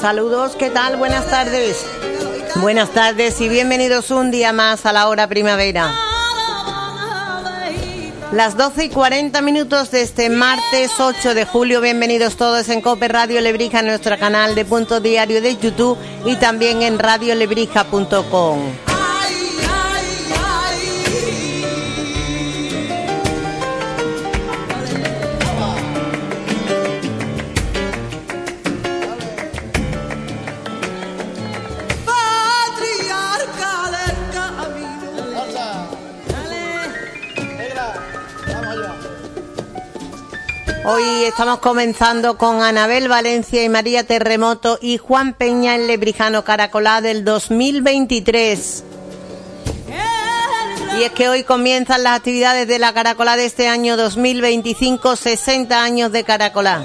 Saludos, ¿qué tal? Buenas tardes. Buenas tardes y bienvenidos un día más a la hora primavera. Las 12:40 de este martes 8 de julio. Bienvenidos todos en COPE Radio Lebrija, en nuestro canal de Punto Diario de YouTube y también en radiolebrija.com. Hoy estamos comenzando con Anabel Valencia y María Terremoto y Juan Peña en Lebrijano Caracolá del 2023. Y es que hoy comienzan las actividades de la Caracolá de este año 2025, 60 años de Caracolá.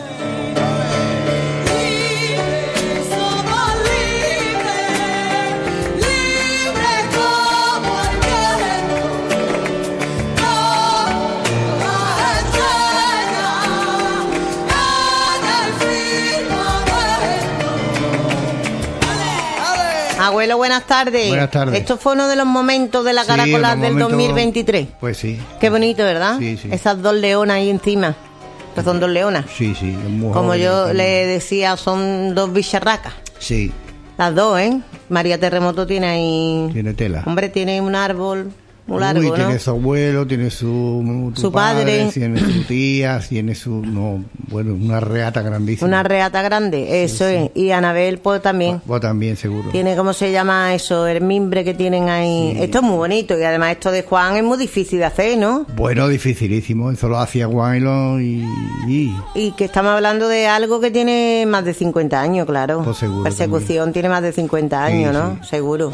Abuelo, buenas tardes. Buenas tardes. Esto fue uno de los momentos de la Caracolá del 2023. Pues sí. Qué bonito, ¿verdad? Sí, sí. Esas dos leonas ahí encima. Pues son dos leonas. Sí, sí. Como yo le decía, son dos bicharracas. Sí. Las dos, ¿eh? María Terremoto tiene ahí... Tiene tela. Hombre, tiene un árbol muy largo, ¿no? Tiene su abuelo, tiene su padre, tiene su tía, tiene una reata grandísima. Una reata grande, eso sí, es. Sí. Y Anabel, pues también. Vos también, seguro. Tiene, ¿cómo se llama eso? El mimbre que tienen ahí. Sí. Esto es muy bonito y además esto de Juan es muy difícil de hacer, ¿no? Bueno, dificilísimo. Eso lo hacía Juan y que estamos hablando de algo que tiene más de 50 años, claro. Pues seguro. Persecución también. Tiene más de 50 años, sí, ¿no? Sí. Seguro.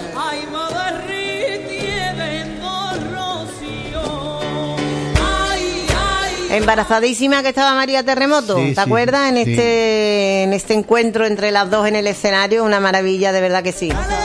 Embarazadísima que estaba María Terremoto, sí, ¿te acuerdas? En este encuentro entre las dos en el escenario, una maravilla, de verdad que sí.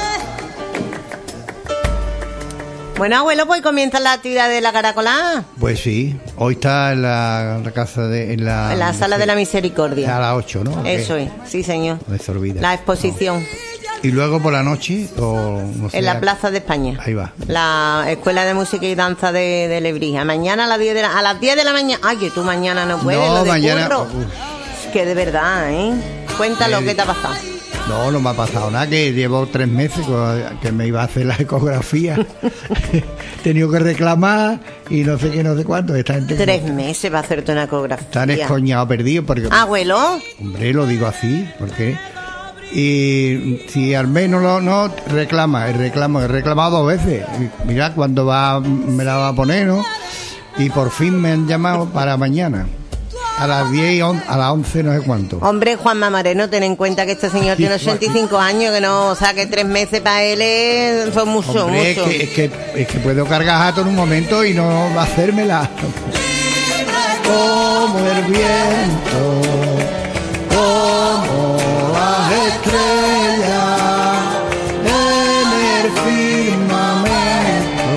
Bueno, abuelo, pues comienzan las actividades de la Caracolá. Pues sí, hoy está en la casa en la Sala de la Misericordia. A las 8, ¿no? Eso es, sí, señor. No se olvida. La exposición. No. Y luego por la noche, no sé, en la Plaza de España. Ahí va. La Escuela de Música y Danza de Lebrija. Mañana a las 10 de la mañana. Ay, que tú mañana no puedes, no, lo de mañana, curro. Es que de verdad, ¿eh? Cuéntalo, ¿qué te ha pasado? No me ha pasado nada, que llevo 3 meses que me iba a hacer la ecografía. He tenido que reclamar y no sé qué, no sé cuánto. Esta gente 3 meses va a hacerte una ecografía. Están escoñados, perdidos. Porque, ¿abuelo? Hombre, lo digo así, porque... Y si al menos no reclama, he reclamado 2 veces. Y mira, cuando me la va a poner, ¿no? Y por fin me han llamado para mañana. A las 10 a las 11, no sé cuánto. Hombre, Juanma Moreno, ten en cuenta que este señor tiene 85 años, que no, o sea, que 3 meses para él son mucho, hombre, mucho. Es que puedo cargar jato en un momento y no hacérmela. Como el viento, como las estrellas en el firmamento,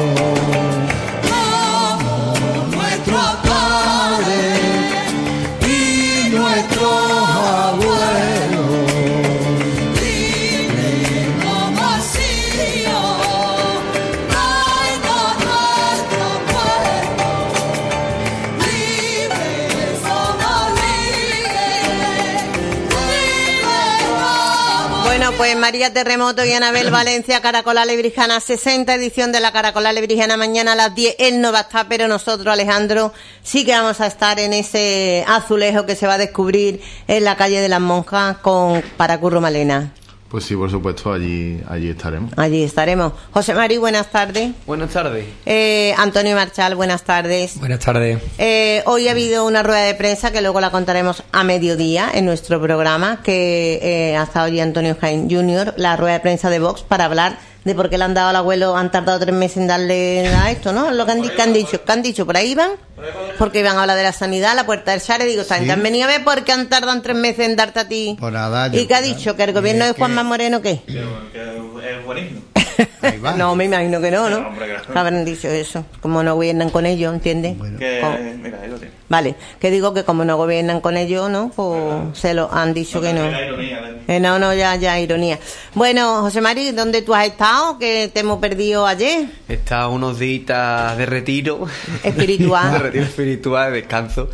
como nuestros padres y nuestros abuelos, libre como vacío, traigo nuestro pueblo, libre somos Bueno, pues María Terremoto y Anabel Valencia, Caracolá Lebrijana, 60 edición de la Caracolá Lebrijana. Mañana a las 10 él no va a estar, pero nosotros, Alejandro, sí que vamos a estar en ese azulejo que se va a descubrir en la calle de las Monjas para Curro Malena. Pues sí, por supuesto, allí estaremos. Allí estaremos. José Mari, buenas tardes. Buenas tardes. Antonio Marchal, buenas tardes. Buenas tardes. Hoy ha habido una rueda de prensa que luego la contaremos a mediodía en nuestro programa, que ha estado allí Antonio Jaén Jr., la rueda de prensa de Vox, para hablar de por qué le han dado al abuelo, han tardado 3 meses en darle a esto, ¿no? Lo que han dicho, por ahí van, porque iban a hablar de la sanidad, la puerta del Share, digo, ¿te han venido a ver por qué han tardado 3 meses en darte a ti? Por nada. ¿Y qué ha dicho? ¿Que el gobierno de Juanma Moreno qué? Que es buenísimo. Ahí va. No, me imagino que no, ¿no? No, hombre, que no. Habrán dicho eso. Como no gobiernan con ellos, ¿entiendes? Bueno. Mira, ahí lo tiene. Vale, que digo que como no gobiernan con ellos, ¿no? Pues se lo han dicho que no. La ironía de... No, ya, ironía. Bueno, José Mari, ¿dónde tú has estado? Que te hemos perdido ayer. He estado unos días de retiro. Espiritual. De retiro espiritual, de descanso.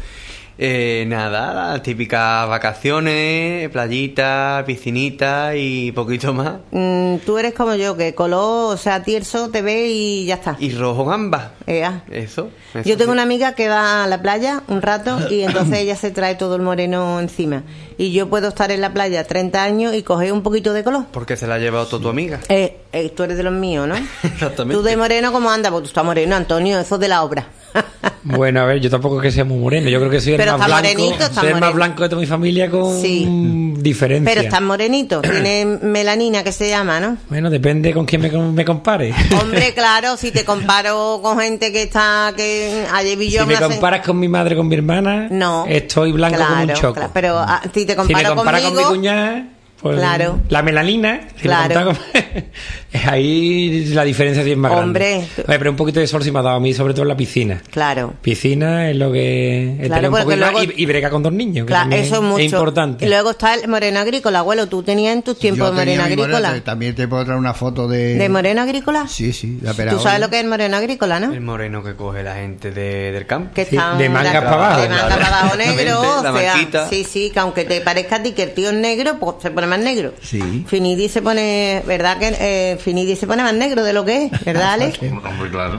Nada, las típicas vacaciones, playita, piscinita y poquito más. Tú eres como yo, que color, o sea, tierso, te ve y ya está. Y rojo gamba. Ea. Eso Yo tengo sí. una amiga que va a la playa un rato y entonces ella se trae todo el moreno encima. Y yo puedo estar en la playa 30 años y coger un poquito de color. Porque se la ha llevado toda tu amiga. Tú eres de los míos, ¿no? Exactamente. Tú de moreno, ¿cómo andas? Pues tú estás moreno, Antonio, eso es de la obra. Bueno, a ver, yo tampoco es que sea muy moreno. Yo creo que soy el Pero más está blanco. morenito, está soy el más moreno. blanco de toda mi familia con Sí. diferencia. Pero estás morenito, tiene melanina que se llama, ¿no? Bueno, depende con quién me compare. Hombre, claro, si te comparo con gente que está, que ayer vi yo Si me una comparas con mi madre, con mi hermana, No. estoy blanco como un choco. claro, pero si te Si me comparo comparas con mi conmigo, cuñada, pues Claro. la melanina, si Claro. me comparas es ahí la diferencia sí es más Hombre. grande. Oye, pero un poquito de sol sí me ha dado a mí, sobre todo en la piscina. claro. Piscina es lo que he Claro, tenido un porque poquito más, luego- y brega con dos niños, que Claro, también eso es mucho. importante. Y luego está el moreno agrícola, abuelo. ¿Tú tenías en tus tiempos Yo de moreno tenía mi agrícola? moreno, también te puedo traer una foto de... ¿De moreno agrícola? Sí, de Tú sabes lo que es el moreno agrícola, ¿no? El moreno que coge la gente del campo. Que Sí, está de manga para abajo. De manga para abajo negro, Exactamente, la o sea, manquita. sí, que aunque te parezca a ti que el tío es negro, pues se pone más negro. Sí. Finidi se pone, ¿verdad que Finidi se pone más negro de lo que es, ¿verdad, Alex? Hombre, claro.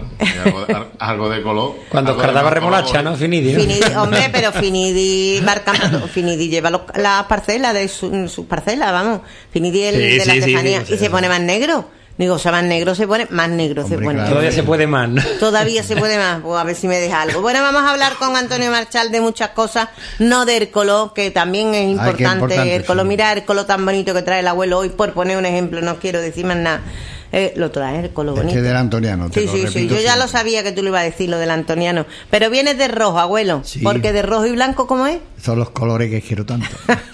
Algo de color. Cuando algo de cardaba más remolacha, color. ¿no? Finidi, ¿no? Finidi, hombre, pero Finidi marca, Finidi lleva las parcelas de sus parcelas, vamos. Finidi es el Sí, de la sí, sí, Estefanía sí, y se pone más negro. Digo, o sea, más negro se pone, más negro se Hombre, pone. claro. Todavía se puede más, ¿no? Todavía se puede más, pues a ver si me deja algo. Bueno, vamos a hablar con Antonio Marchal de muchas cosas, no de Ercoló, que también es qué importante. importante, Ercoló, sí. mira Ercoló tan bonito que trae el abuelo hoy, por poner un ejemplo, no quiero decir más nada. Lo trae Ercoló Este bonito. del antoniano, te Sí, lo sí, repito yo ya siempre. lo sabía que tú lo ibas a decir, lo del antoniano. Pero vienes de rojo, abuelo, Sí. porque de rojo y blanco, ¿cómo es? Son los colores que quiero tanto.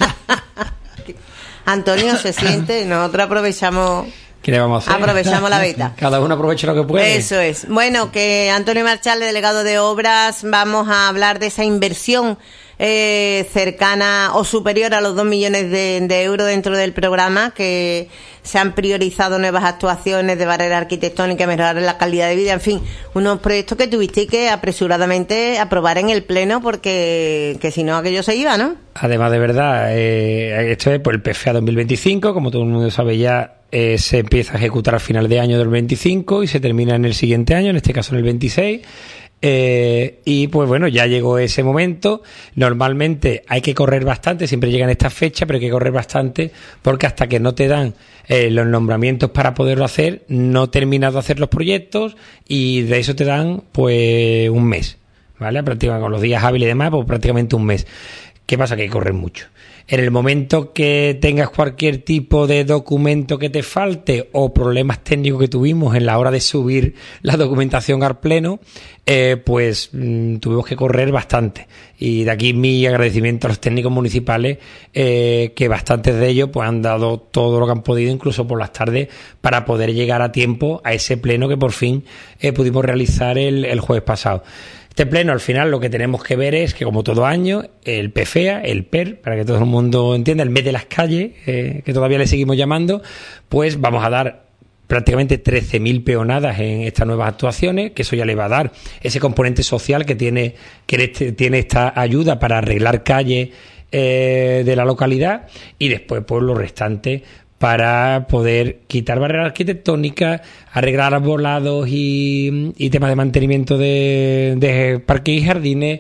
Antonio se siente, nosotros aprovechamos... ¿Qué le vamos a hacer? Aprovechamos la beta. Cada uno aprovecha lo que puede. Eso es. Bueno, que Antonio Marchal, delegado de obras, vamos a hablar de esa inversión cercana o superior a los 2 millones de euros dentro del programa, que se han priorizado nuevas actuaciones de barrera arquitectónica, mejorar la calidad de vida, en fin, unos proyectos que tuvisteis que apresuradamente aprobar en el Pleno porque que si no aquello se iba, ¿no? Además, de verdad, esto es por el PFA 2025, como todo el mundo sabe ya, se empieza a ejecutar al final de año del 25 y se termina en el siguiente año, en este caso en el 26. Y pues bueno, ya llegó ese momento. Normalmente hay que correr bastante, siempre llegan estas fechas, pero hay que correr bastante porque hasta que no te dan los nombramientos para poderlo hacer, no terminas de hacer los proyectos y de eso te dan pues un mes, ¿vale? Prácticamente con los días hábiles y demás, pues prácticamente un mes. ¿Qué pasa? Que hay que correr mucho. En el momento que tengas cualquier tipo de documento que te falte o problemas técnicos que tuvimos en la hora de subir la documentación al Pleno, pues tuvimos que correr bastante. Y de aquí mi agradecimiento a los técnicos municipales, que bastantes de ellos pues han dado todo lo que han podido, incluso por las tardes, para poder llegar a tiempo a ese Pleno que por fin pudimos realizar el jueves pasado. Este Pleno, al final, lo que tenemos que ver es que, como todo año, el PFEA, el PER, para que todo el mundo entienda, el mes de las calles, que todavía le seguimos llamando, pues vamos a dar prácticamente 13.000 peonadas en estas nuevas actuaciones, que eso ya le va a dar ese componente social que tiene esta ayuda para arreglar calles de la localidad, y después, pues, lo restante para poder quitar barreras arquitectónicas, arreglar arbolados y temas de mantenimiento de parques y jardines,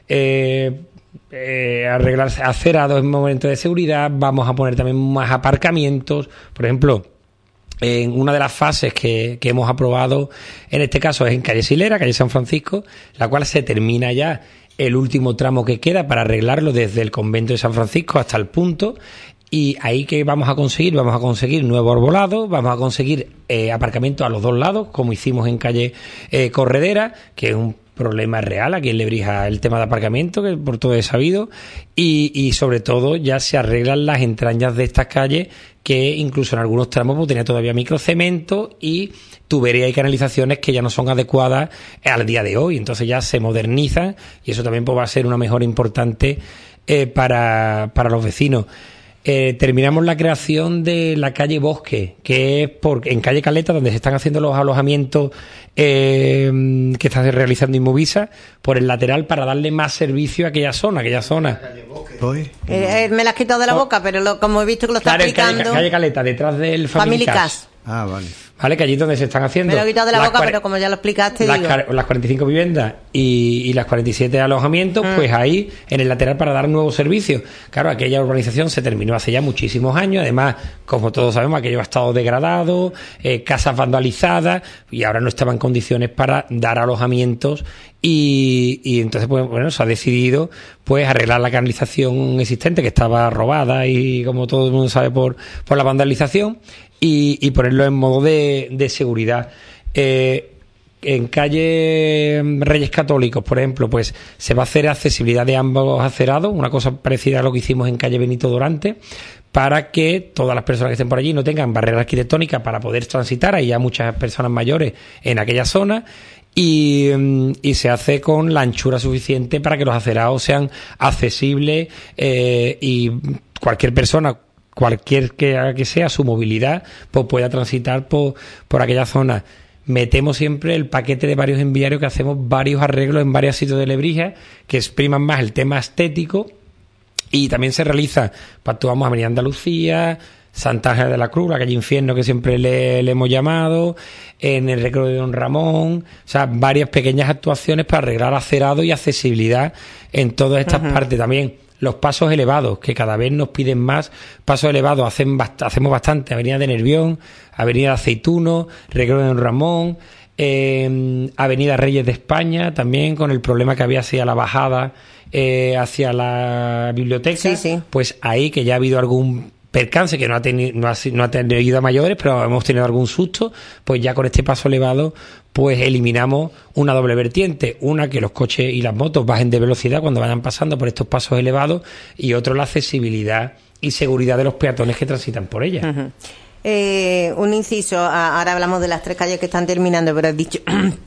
arreglar acerados en momentos de seguridad. Vamos a poner también más aparcamientos. Por ejemplo, en una de las fases que hemos aprobado, en este caso es en calle Silera, calle San Francisco, la cual se termina ya el último tramo que queda para arreglarlo desde el convento de San Francisco hasta el punto. Y ahí que vamos a conseguir nuevos arbolados, vamos a conseguir aparcamientos a los dos lados, como hicimos en calle Corredera, que es un problema real aquí en Lebrija, el tema de aparcamiento, que por todo es sabido, y sobre todo ya se arreglan las entrañas de estas calles, que incluso en algunos tramos pues, tenía todavía microcemento y tuberías y canalizaciones que ya no son adecuadas al día de hoy. Entonces ya se modernizan y eso también pues, va a ser una mejora importante para los vecinos. Terminamos la creación de la calle Bosque, que es en calle Caleta, donde se están haciendo los alojamientos que está realizando Inmovisa, por el lateral para darle más servicio a aquella zona. Me la has quitado de la boca, pero como he visto que lo está explicando... Calle Caleta, detrás del Family Cas. Ah, vale. Vale, que allí es donde se están haciendo. Me lo he quitado de la boca, pero como ya lo explicaste, las 45 viviendas y las 47 alojamientos, pues ahí en el lateral para dar nuevos servicios. Claro, aquella urbanización se terminó hace ya muchísimos años. Además, como todos sabemos, aquello ha estado degradado, casas vandalizadas, y ahora no estaba en condiciones para dar alojamientos. Y entonces, pues bueno, se ha decidido pues arreglar la canalización existente, que estaba robada y como todo el mundo sabe por la vandalización, y ponerlo en modo de seguridad. En calle Reyes Católicos, por ejemplo, pues se va a hacer accesibilidad de ambos acerados, una cosa parecida a lo que hicimos en calle Benito Dorante, para que todas las personas que estén por allí no tengan barrera arquitectónica para poder transitar. Hay ya muchas personas mayores en aquella zona. Y se hace con la anchura suficiente para que los acerados sean accesibles y cualquier persona, cualquier que sea su movilidad, pues pueda transitar por aquella zona. Metemos siempre el paquete de varios enviarios, que hacemos varios arreglos en varios sitios de Lebrija que expriman más el tema estético, y también se realiza, actuamos Avenida Andalucía, Santa Ángela de la Cruz, la calle Infierno, que siempre le hemos llamado, en el Recreo de Don Ramón, o sea, varias pequeñas actuaciones para arreglar acerado y accesibilidad en todas estas partes. También los pasos elevados, que cada vez nos piden más pasos elevados, hacemos bastante, Avenida de Nervión, Avenida Aceituno, Recreo de Don Ramón, Avenida Reyes de España, también con el problema que había hacia la bajada, hacia la biblioteca, sí. Pues ahí que ya ha habido algún percance, que no ha tenido a mayores, pero hemos tenido algún susto, pues ya con este paso elevado pues eliminamos una doble vertiente, una que los coches y las motos bajen de velocidad cuando vayan pasando por estos pasos elevados, y otro la accesibilidad y seguridad de los peatones que transitan por ella. Un inciso, ahora hablamos de las 3 calles que están terminando, pero has dicho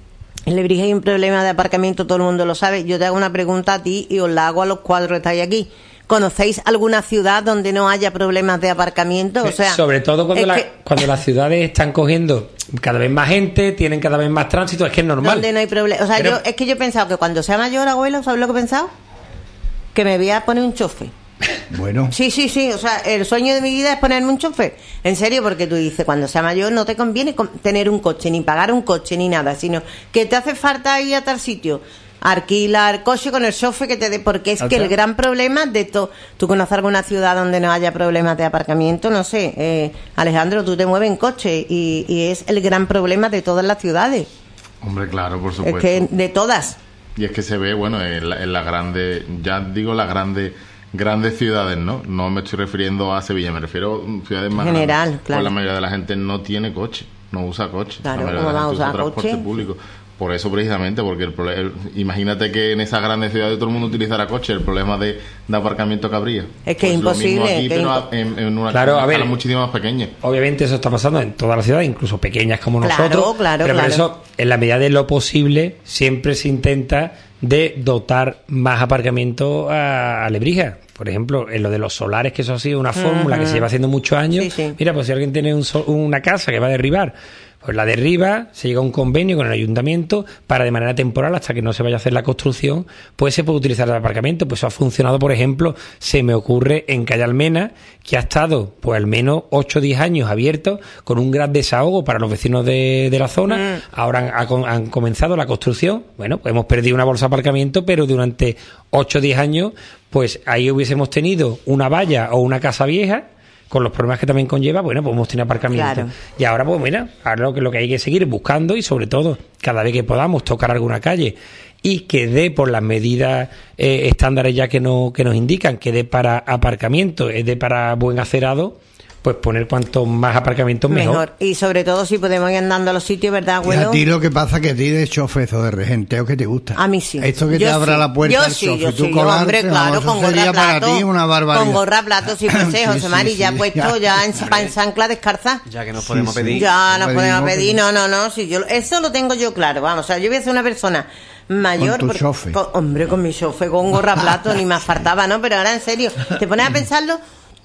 en Lebrija hay un problema de aparcamiento, todo el mundo lo sabe. Yo te hago una pregunta a ti y os la hago a los 4 que estáis aquí. ¿Conocéis alguna ciudad donde no haya problemas de aparcamiento? O sea, sobre todo cuando las ciudades están cogiendo cada vez más gente, tienen cada vez más tránsito, es que es normal. Donde no hay problema. O sea, pero... yo he pensado que cuando sea mayor, abuelo, ¿sabes lo que he pensado? Que me voy a poner un chofer. Bueno. Sí. O sea, el sueño de mi vida es ponerme un chofer. En serio, porque tú dices, cuando sea mayor no te conviene tener un coche, ni pagar un coche, ni nada, sino que te hace falta ir a tal sitio. Alquilar coche con el chofer que te dé, porque es que el gran problema de todo. ¿Tú conoces alguna ciudad donde no haya problemas de aparcamiento? No sé, Alejandro, tú te mueves en coche y es el gran problema de todas las ciudades. Hombre, claro, por supuesto. Es que de todas. Y es que se ve, bueno, en las grandes, ya digo las grandes ciudades, ¿no? No me estoy refiriendo a Sevilla, me refiero a ciudades más general, grandes. claro. Pues la mayoría de la gente no tiene coche, no usa coche. Claro, la mayoría de la gente usa transporte coche? público. Por eso precisamente, porque imagínate que en esas grandes ciudades todo el mundo utilizara coche, el problema de aparcamiento que habría. Es que pues es imposible. Lo mismo aquí, pero en una escala muchísimo más pequeña. Obviamente eso está pasando en todas las ciudades, incluso pequeñas como nosotros. Claro. Por eso, en la medida de lo posible, siempre se intenta de dotar más aparcamiento a Lebrija. Por ejemplo, en lo de los solares, que eso ha sido una fórmula que se lleva haciendo muchos años. Sí. Mira, pues si alguien tiene una casa que va a derribar, pues la derriba, se llega a un convenio con el ayuntamiento para, de manera temporal, hasta que no se vaya a hacer la construcción, pues se puede utilizar el aparcamiento. Pues eso ha funcionado, por ejemplo, se me ocurre en Calle Almena, que ha estado pues al menos 8 o 10 años abierto, con un gran desahogo para los vecinos de la zona. Ahora han comenzado la construcción. Bueno, pues hemos perdido una bolsa de aparcamiento, pero durante 8 o 10 años, pues ahí hubiésemos tenido una valla o una casa vieja, con los problemas que también conlleva, bueno, pues hemos tenido aparcamiento. Claro. Y ahora, pues mira, ahora lo que hay que seguir buscando, y sobre todo, cada vez que podamos tocar alguna calle y que dé por las medidas estándares ya que nos indican, que dé para aparcamiento, dé para buen acerado, pues poner cuanto más aparcamientos mejor. Y sobre todo si podemos ir andando a los sitios, ¿verdad, Y abuelo? a ti lo que pasa que a ti de chofer o de regenteo que te gusta. A mí sí. Esto que Yo te abra sí. la puerta Yo al sí, chofer, yo tú sí, colarte, hombre, claro, vamos, con eso sería gorra para plato, ti una barbaridad. con gorra plato, sí, pues Sí, José Mari, sí, ya sí, puesto, ya en chancla descalza. Ya que nos Sí, podemos sí. pedir. Ya nos podemos pedimos, pedir, no, si yo eso lo tengo yo claro, vamos, o sea, yo voy a ser una persona mayor, Con tu chofer. hombre, con mi chofer, con gorra plato, ni más faltaba, ¿no? Pero ahora en serio, te pones a pensarlo,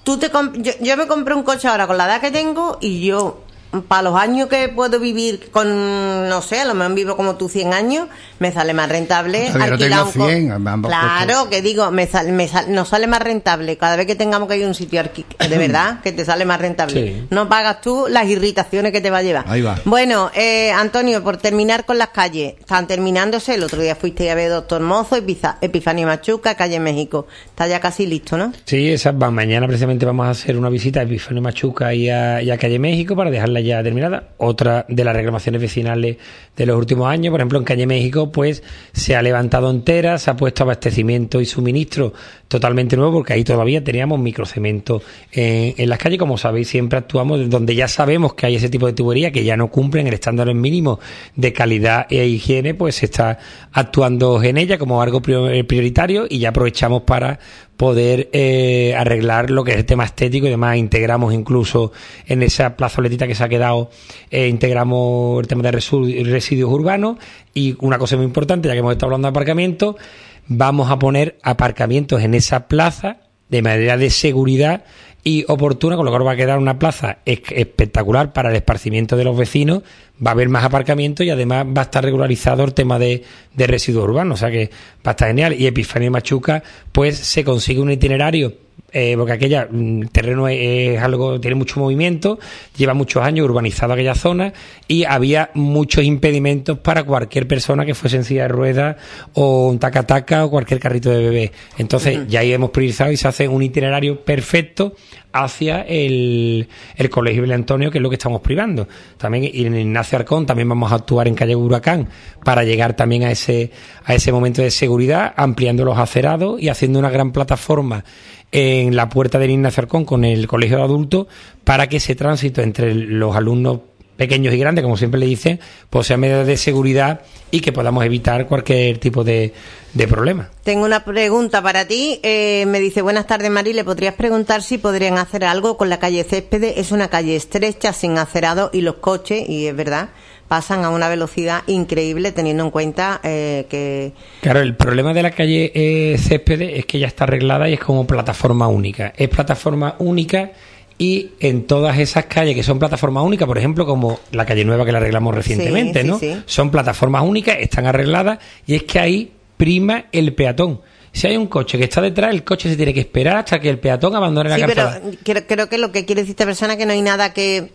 yo me compré un coche ahora con la edad que tengo y yo, para los años que puedo vivir con, no sé, a lo mejor vivo como tú 100 años, me sale más rentable Todavía no alquilar tengo un 100, ambos claro, costos. que digo, nos sale más rentable cada vez que tengamos que ir a un sitio de verdad, que te sale más rentable. Sí. No pagas tú las irritaciones que te va a llevar. Ahí va. Bueno, Antonio, por terminar con las calles, están terminándose. El otro día fuiste a ver Doctor Mozo, Epifanio Machuca, calle México. Está ya casi listo, ¿no? Sí, esas van. Mañana precisamente vamos a hacer una visita a Epifanio Machuca y a Calle México para dejarla ya terminada. Otra de las reclamaciones vecinales de los últimos años, por ejemplo, en Calle México, pues se ha levantado entera, se ha puesto abastecimiento y suministro totalmente nuevo, porque ahí todavía teníamos microcemento en las calles. Como sabéis, siempre actuamos donde ya sabemos que hay ese tipo de tubería que ya no cumplen el estándar mínimo de calidad e higiene, pues se está actuando en ella como algo prioritario, y ya aprovechamos para poder arreglar lo que es el tema estético y demás. Integramos incluso en esa plazoletita que se ha quedado, integramos el tema de residuos urbanos. Y una cosa muy importante, ya que hemos estado hablando de aparcamientos, vamos a poner aparcamientos en esa plaza de manera de seguridad y oportuna, con lo cual va a quedar una plaza espectacular para el esparcimiento de los vecinos. Va a haber más aparcamientos y además va a estar regularizado el tema de residuos urbanos, o sea que va a estar genial. Y Epifanio Machuca, pues se consigue un itinerario, porque aquella terreno es algo, tiene mucho movimiento, lleva muchos años urbanizado aquella zona, y había muchos impedimentos para cualquier persona que fuese en silla de ruedas o un taca-taca o cualquier carrito de bebé. Entonces ya ahí hemos priorizado y se hace un itinerario perfecto hacia el Colegio Bel Antonio, que es lo que estamos privando. También en Ignacio Arcón también vamos a actuar en calle Huracán para llegar también a ese momento de seguridad, ampliando los acerados y haciendo una gran plataforma en la puerta del Ignacio Arcón con el colegio de adultos, para que ese tránsito entre los alumnos pequeños y grandes, como siempre le dicen, pues sea medidas de seguridad y que podamos evitar cualquier tipo de problema. Tengo una pregunta para ti. Me dice, buenas tardes, Mari, ¿le podrías preguntar si podrían hacer algo con la calle Céspedes? Es una calle estrecha, sin acerado, y los coches, y es verdad, pasan a una velocidad increíble, teniendo en cuenta que... Claro, el problema de la calle Céspedes es que ya está arreglada y es como plataforma única. Es plataforma única, y en todas esas calles que son plataformas únicas, por ejemplo, como la calle Nueva que la arreglamos recientemente, sí, ¿no? sí. Son plataformas únicas, están arregladas, y es que ahí prima el peatón. Si hay un coche que está detrás, el coche se tiene que esperar hasta que el peatón abandone la calzada. Sí, pero creo que lo que quiere decir esta persona es que no hay nada que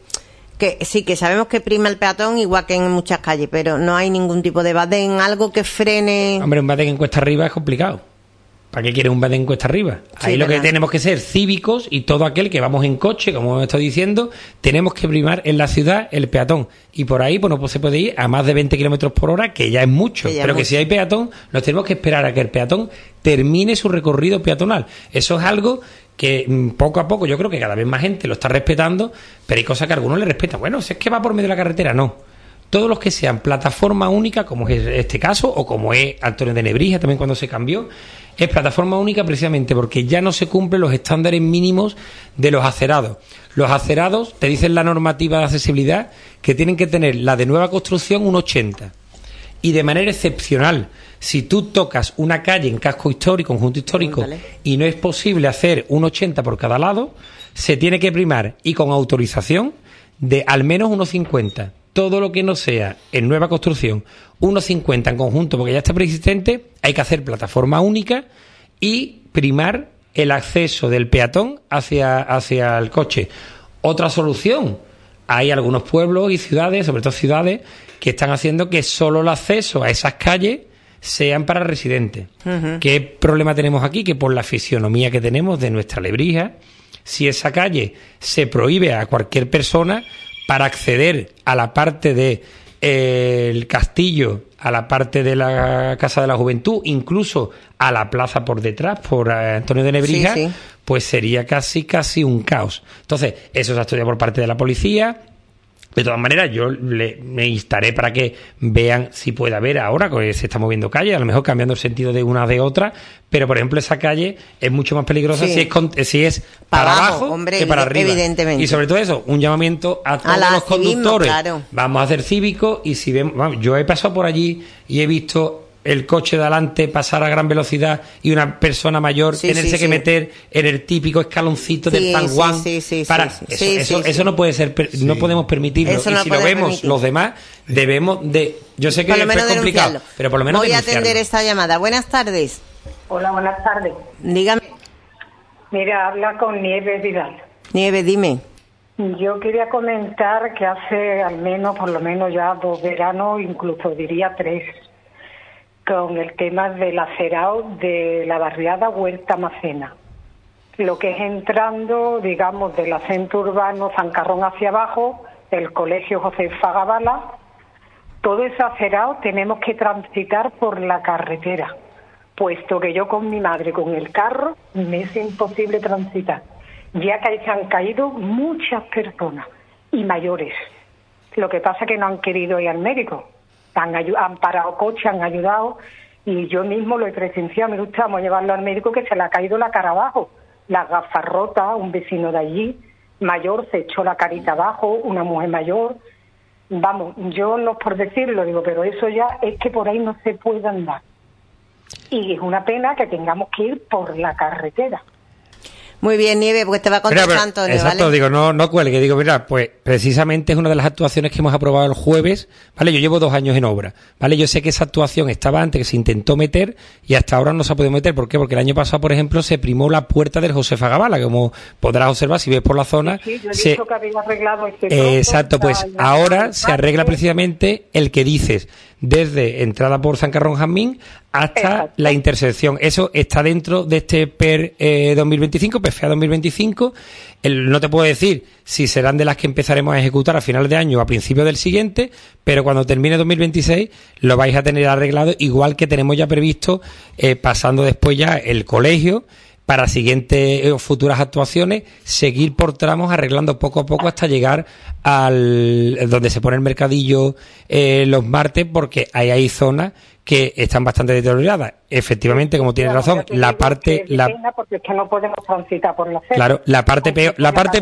sí, que sabemos que prima el peatón igual que en muchas calles, pero no hay ningún tipo de badén, algo que frene... Hombre, un badén en cuesta arriba es complicado. ¿Para qué quiere un badén cuesta arriba? Ahí Sí, lo verdad. que tenemos que ser cívicos, y todo aquel que vamos en coche, como hemos estado diciendo, tenemos que primar en la ciudad el peatón. Y por ahí pues no se puede ir a más de 20 kilómetros por hora, que ya es mucho. Que ya Pero es que mucho. si hay peatón, nos tenemos que esperar a que el peatón termine su recorrido peatonal. Eso es algo que poco a poco, yo creo que cada vez más gente lo está respetando, pero hay cosas que a algunos le respetan. Bueno, si es que va por medio de la carretera, no. Todos los que sean plataforma única, como es este caso, o como es Antonio de Nebrija también cuando se cambió, es plataforma única precisamente porque ya no se cumplen los estándares mínimos de los acerados. Los acerados, te dicen la normativa de accesibilidad, que tienen que tener la de nueva construcción un 80. Y de manera excepcional, si tú tocas una calle en casco histórico, conjunto histórico, Pregúntale. y no es posible hacer un 80 por cada lado, se tiene que primar, y con autorización, de al menos 1,50. Todo lo que no sea en nueva construcción 1,50 en conjunto, porque ya está preexistente, hay que hacer plataforma única y primar el acceso del peatón hacia el coche. Otra solución, hay algunos pueblos y ciudades, sobre todo ciudades, que están haciendo que solo el acceso a esas calles sean para residentes. ¿Qué problema tenemos aquí? Que por la fisionomía que tenemos de nuestra Lebrija, si esa calle se prohíbe a cualquier persona para acceder a la parte de el castillo a la parte de la Casa de la Juventud, incluso a la plaza por detrás, por Antonio de Nebrija, Sí. pues sería casi un caos. Entonces, eso se ha estudiado por parte de la policía. De todas maneras, yo me instaré para que vean si puede haber ahora, que se está moviendo calle, a lo mejor cambiando el sentido de una de otra, pero por ejemplo esa calle es mucho más peligrosa Sí. si es para abajo hombre, que para arriba. evidentemente. Y sobre todo eso, un llamamiento a todos la los civismo, conductores. claro. Vamos a hacer cívico y si vemos, vamos, yo he pasado por allí y he visto el coche de adelante pasar a gran velocidad y una persona mayor Sí, tenerse sí, que sí. meter en el típico escaloncito del Sí, fanguán sí, para sí, eso, sí, eso, sí, eso sí. no puede ser, no podemos permitirlo. Eso Y no si lo podemos vemos permitir. los demás debemos de, yo sé que Por lo menos es complicado, denunciarlo. pero por lo menos voy a denunciarlo. atender esta llamada. Buenas tardes. Hola, buenas tardes. Dígame, Mira, habla con Nieves Vidal. Nieve, dime. Yo quería comentar que hace al menos, por lo menos ya 2 veranos, incluso diría 3, con el tema del acerado de la barriada Huerta Macena. Lo que es entrando, digamos, del acento urbano Zancarrón hacia abajo, el colegio José Fagabala, todo ese acerado tenemos que transitar por la carretera, puesto que yo con mi madre, con el carro, me es imposible transitar, ya que ahí se han caído muchas personas y mayores. Lo que pasa es que no han querido ir al médico, han parado coches, han ayudado, y yo mismo lo he presenciado. Me gusta, vamos a llevarlo al médico, que se le ha caído la cara abajo, las gafas rotas, un vecino de allí, mayor, se echó la carita abajo, una mujer mayor. Vamos, yo no es por decirlo, digo, pero eso ya es que por ahí no se puede andar. Y es una pena que tengamos que ir por la carretera. Muy bien, Nieve, porque te va a Mira, contestar pero, Antonio, exacto, ¿vale? digo, no cuelgue, digo, mira, pues precisamente es una de las actuaciones que hemos aprobado el jueves, ¿vale? Yo llevo 2 años en obra, ¿vale? Yo sé que esa actuación estaba antes, que se intentó meter y hasta ahora no se ha podido meter. ¿Por qué? Porque el año pasado, por ejemplo, se primó la puerta del José Fagabala, como podrás observar si ves por la zona. Sí, yo he visto que habéis arreglado este trozo, Exacto, pues ya ahora se arregla parque. precisamente el que dices, desde entrada por Zancarrón Jazmín hasta Exacto. la intersección. Eso está dentro de este PER 2025, PFA 2025. No te puedo decir si serán de las que empezaremos a ejecutar a final de año o a principio del siguiente, pero cuando termine 2026 lo vais a tener arreglado, igual que tenemos ya previsto, pasando después ya el colegio, para siguientes futuras actuaciones, seguir por tramos arreglando poco a poco hasta llegar al donde se pone el mercadillo los martes, porque ahí hay zonas que están bastante deterioradas. Efectivamente, como tienes razón, la parte porque es que no podemos transitar por la acera. claro, la parte peor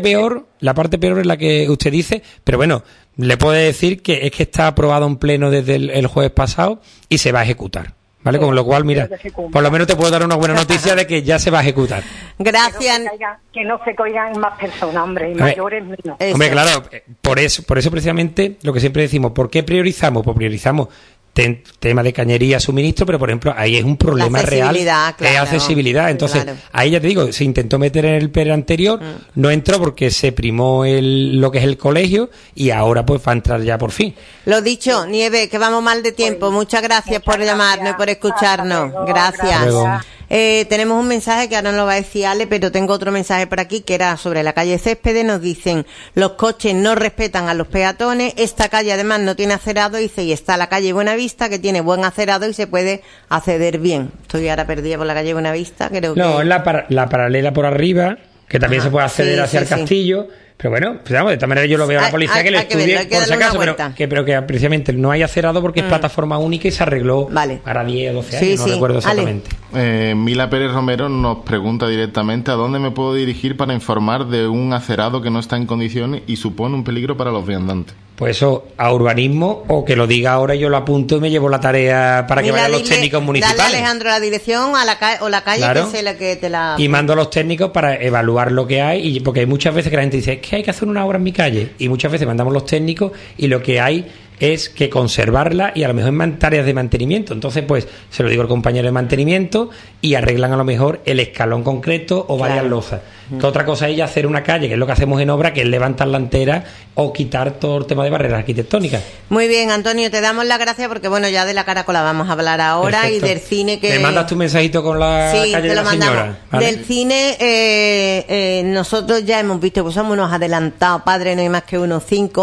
es la que usted dice, pero bueno, le puedo decir que es que está aprobado en pleno desde el jueves pasado y se va a ejecutar. ¿Vale? Con lo cual, mira, por lo menos te puedo dar una buena noticia de que ya se va a ejecutar. Gracias. Que no se caigan más personas, hombre, y A ver, mayores menos. Eso. Hombre, claro, por eso precisamente lo que siempre decimos, ¿por qué priorizamos? Pues priorizamos tema de cañería, suministro, pero por ejemplo ahí es un problema real, claro, es accesibilidad. Entonces, claro. ahí ya te digo, se intentó meter en el PER anterior, no entró porque se primó lo que es el colegio y ahora pues va a entrar ya por fin. Lo dicho, Nieve, que vamos mal de tiempo. Muchas gracias por llamarnos y por escucharnos. Hasta luego, Gracias. Hasta luego. Tenemos un mensaje que ahora no lo va a decir Ale, pero tengo otro mensaje por aquí que era sobre la calle Céspedes. Nos dicen, los coches no respetan a los peatones. Esta calle además no tiene acerado, dice, y está la calle Buenavista, que tiene buen acerado y se puede acceder bien. Estoy ahora perdida por la calle Buenavista, creo que... No, es la paralela por arriba, que también se puede acceder sí, hacia sí, el castillo. Pero bueno, pues vamos, de esta manera yo lo veo a la policía que lo hay que estudie verlo, hay que por si darle una acaso, vuelta. pero que precisamente no hay acerado porque es plataforma única y se arregló Vale. para 10 o 12 Sí, años, no sí. recuerdo Ale. exactamente. Mila Pérez Romero nos pregunta directamente a dónde me puedo dirigir para informar de un acerado que no está en condiciones y supone un peligro para los viandantes. Pues eso, a urbanismo, o que lo diga ahora y yo lo apunto y me llevo la tarea para que Mira, vayan los dile- técnicos municipales. Dale, Alejandro, la dirección a la o la calle Claro. que sea la que te la... Y mando a los técnicos para evaluar lo que hay, y porque hay muchas veces que la gente dice, es que hay que hacer una obra en mi calle, y muchas veces mandamos los técnicos y lo que hay es que conservarla y a lo mejor en tareas de mantenimiento. Entonces, pues, se lo digo al compañero de mantenimiento y arreglan a lo mejor el escalón concreto o varias losas. Que otra cosa es ya hacer una calle, que es lo que hacemos en obra, que es levantar la entera o quitar todo el tema de barreras arquitectónicas. Muy bien, Antonio, te damos las gracias porque, bueno, ya de la Caracola vamos a hablar ahora. Perfecto. Y del cine que... Me mandas tu mensajito con la Sí, calle te de lo la mandamos. señora, ¿vale? Del cine, nosotros ya hemos visto, pues somos unos adelantados, padre, no hay más que 1,5,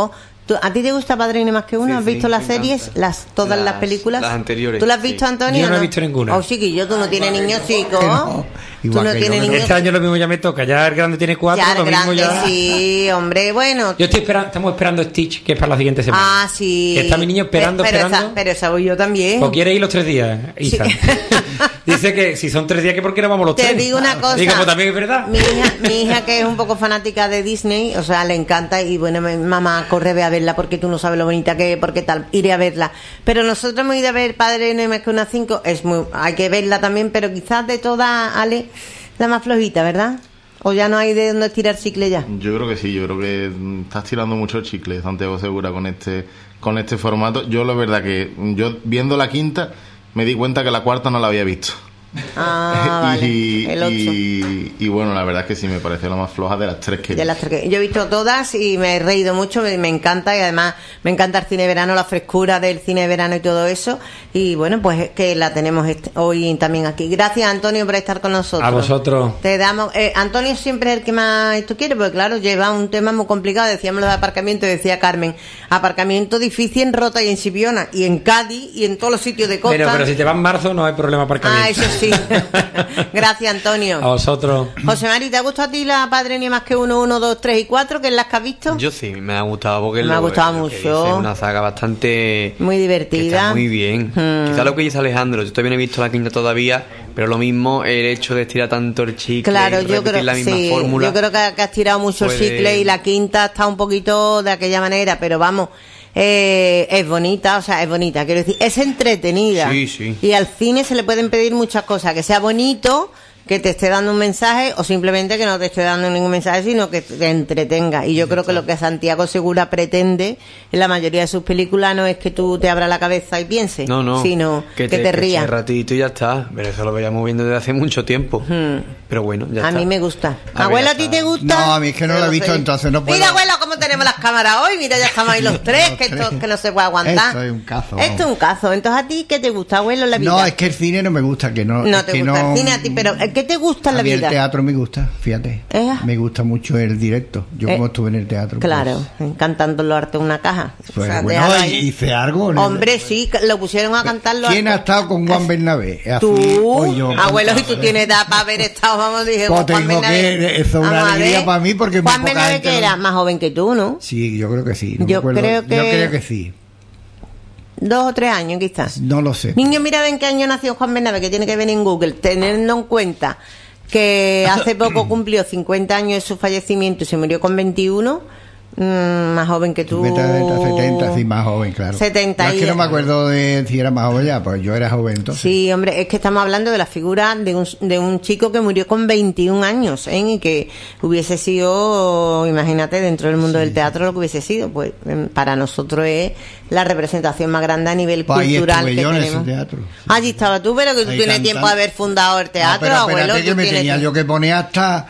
¿A ti te gusta Padrino más que uno? Sí, ¿Has visto sí, las me series? encanta. Todas las películas. Las anteriores. ¿Tú las has visto, sí. Antonio? Yo no he visto ninguna. Oh, chiquillo, tú no tienes niños, chicos. No, Tú igual no que tienes yo, niños. Este año lo mismo ya me toca. Ya el grande tiene 4, Ya, lo el mismo grande, ya. sí, hombre, bueno. Yo estoy esperando, estamos esperando Stitch, que es para la siguiente semana. Ah, sí. Que está mi niño esperando, pero esperando. Pero esa voy yo también. ¿O quiere ir los 3 días, Isa? Sí. Dice que si son 3 días, que por qué no vamos los 3. Te digo una cosa. Digo, pues también es verdad. Mi hija, que es un poco fanática de Disney, o sea, le encanta y bueno, mamá, corre, ve a verla porque tú no sabes lo bonita que es, porque tal, iré a verla. Pero nosotros hemos ido a ver Padre No hay más que una 5, hay que verla también, pero quizás de todas, Ale, la más flojita, ¿verdad? ¿O ya no hay de dónde estirar chicle ya? Yo creo que sí, yo creo que estás tirando mucho chicle, Santiago Segura, con este formato. Yo la verdad que yo viendo la quinta me di cuenta que la cuarta no la había visto. Ah, vale. El 8. Y bueno, la verdad es que sí me pareció la más floja de las 3 que vi. De las 3 que yo he visto todas y me he reído mucho, me encanta, y además me encanta el cine de verano, la frescura del cine de verano y todo eso, y bueno, pues es que la tenemos hoy también aquí. Gracias, Antonio, por estar con nosotros. A vosotros. Te damos Antonio siempre es el que más esto quiere, porque claro, lleva un tema muy complicado. Decíamos lo de aparcamiento, decía Carmen, aparcamiento difícil en Rota y en Sipiona y en Cádiz y en todos los sitios de costa. Pero si te vas en marzo no hay problema aparcamiento. Ah, eso sí. Gracias, Antonio. A vosotros. José Mari, ¿te ha gustado a ti la Padre Ni más que 1, 2, 3 y 4, que es las que has visto? Yo sí, me ha gustado porque Me ha gustado lo que mucho. dice es una saga bastante Muy divertida. que está muy bien. Quizá lo que dice Alejandro, yo todavía no he visto la quinta todavía, pero lo mismo el hecho de estirar tanto el chicle, Claro, y yo repetir creo, la misma sí, fórmula. yo creo que has tirado mucho puede- chicle y la quinta está un poquito de aquella manera, pero vamos, es bonita, o sea, es bonita, quiero decir, es entretenida. Sí, sí. Y al cine se le pueden pedir muchas cosas, que sea bonito, que te esté dando un mensaje o simplemente que no te esté dando ningún mensaje, sino que te entretenga. Y yo creo que lo que Santiago Segura pretende en la mayoría de sus películas no es que tú te abras la cabeza y pienses, No, sino que te rías. eche ratito y ya está. Pero eso lo veíamos viendo desde hace mucho tiempo. Pero bueno, ya A está. mí me gusta. A ver, Abuelo, ya ¿a ti está. te gusta? No, a mí es que no lo he visto, entonces no puedo. Mira, abuelo, cómo tenemos las cámaras hoy. Mira, ya estamos ahí los tres, que esto que no se puede aguantar. Esto es un cazo. Esto es un cazo. Entonces, ¿a ti qué te gusta, abuelo, en la vida? No, es que el cine no me gusta, que no. No es te que gusta no- el cine a ti, pero ¿qué te gusta en la A mí vida? el teatro me gusta, fíjate. Me gusta mucho el directo. Yo como estuve en el teatro. Claro, cantando los artes en una caja. Pues, O sea, bueno, déjalo ahí. hice algo. ¿no? Hombre, sí, lo pusieron a cantar los ¿Quién ha artes. estado con Juan Bernabé? Así, Tú, pues yo, abuelo, y pues, tú tienes edad para haber estado, vamos, dije, Pues con Juan tengo Bernabé. que- eso es una Vamos a alegría ver. para mí porque muy Juan poca Bernabé, gente que lo- era más joven que tú, ¿no? Sí, yo creo que sí. No Yo me acuerdo. creo que- Yo creo que sí. 2 o 3 años, quizás. No lo sé. Niño, mira en qué año nació Juan Bernabé, que tiene que ver en Google, teniendo en cuenta que hace poco cumplió 50 años de su fallecimiento y se murió con 21, más joven que tú. 70, sí, más joven, claro. 70 No, es que y- no me acuerdo de si era más joven ya, pues yo era joven entonces. Sí, hombre, es que estamos hablando de la figura de un chico que murió con 21 años, ¿eh? Y que hubiese sido, imagínate, dentro del mundo del teatro lo que hubiese sido, pues para nosotros es la representación más grande a nivel Pues ahí cultural estuve que yo en ese tenemos. teatro. Allí estaba tú, pero que tú Ahí tienes cantando. tiempo de haber fundado el teatro, pero abuelo. espérate Tú que me tienes tenía yo que poner hasta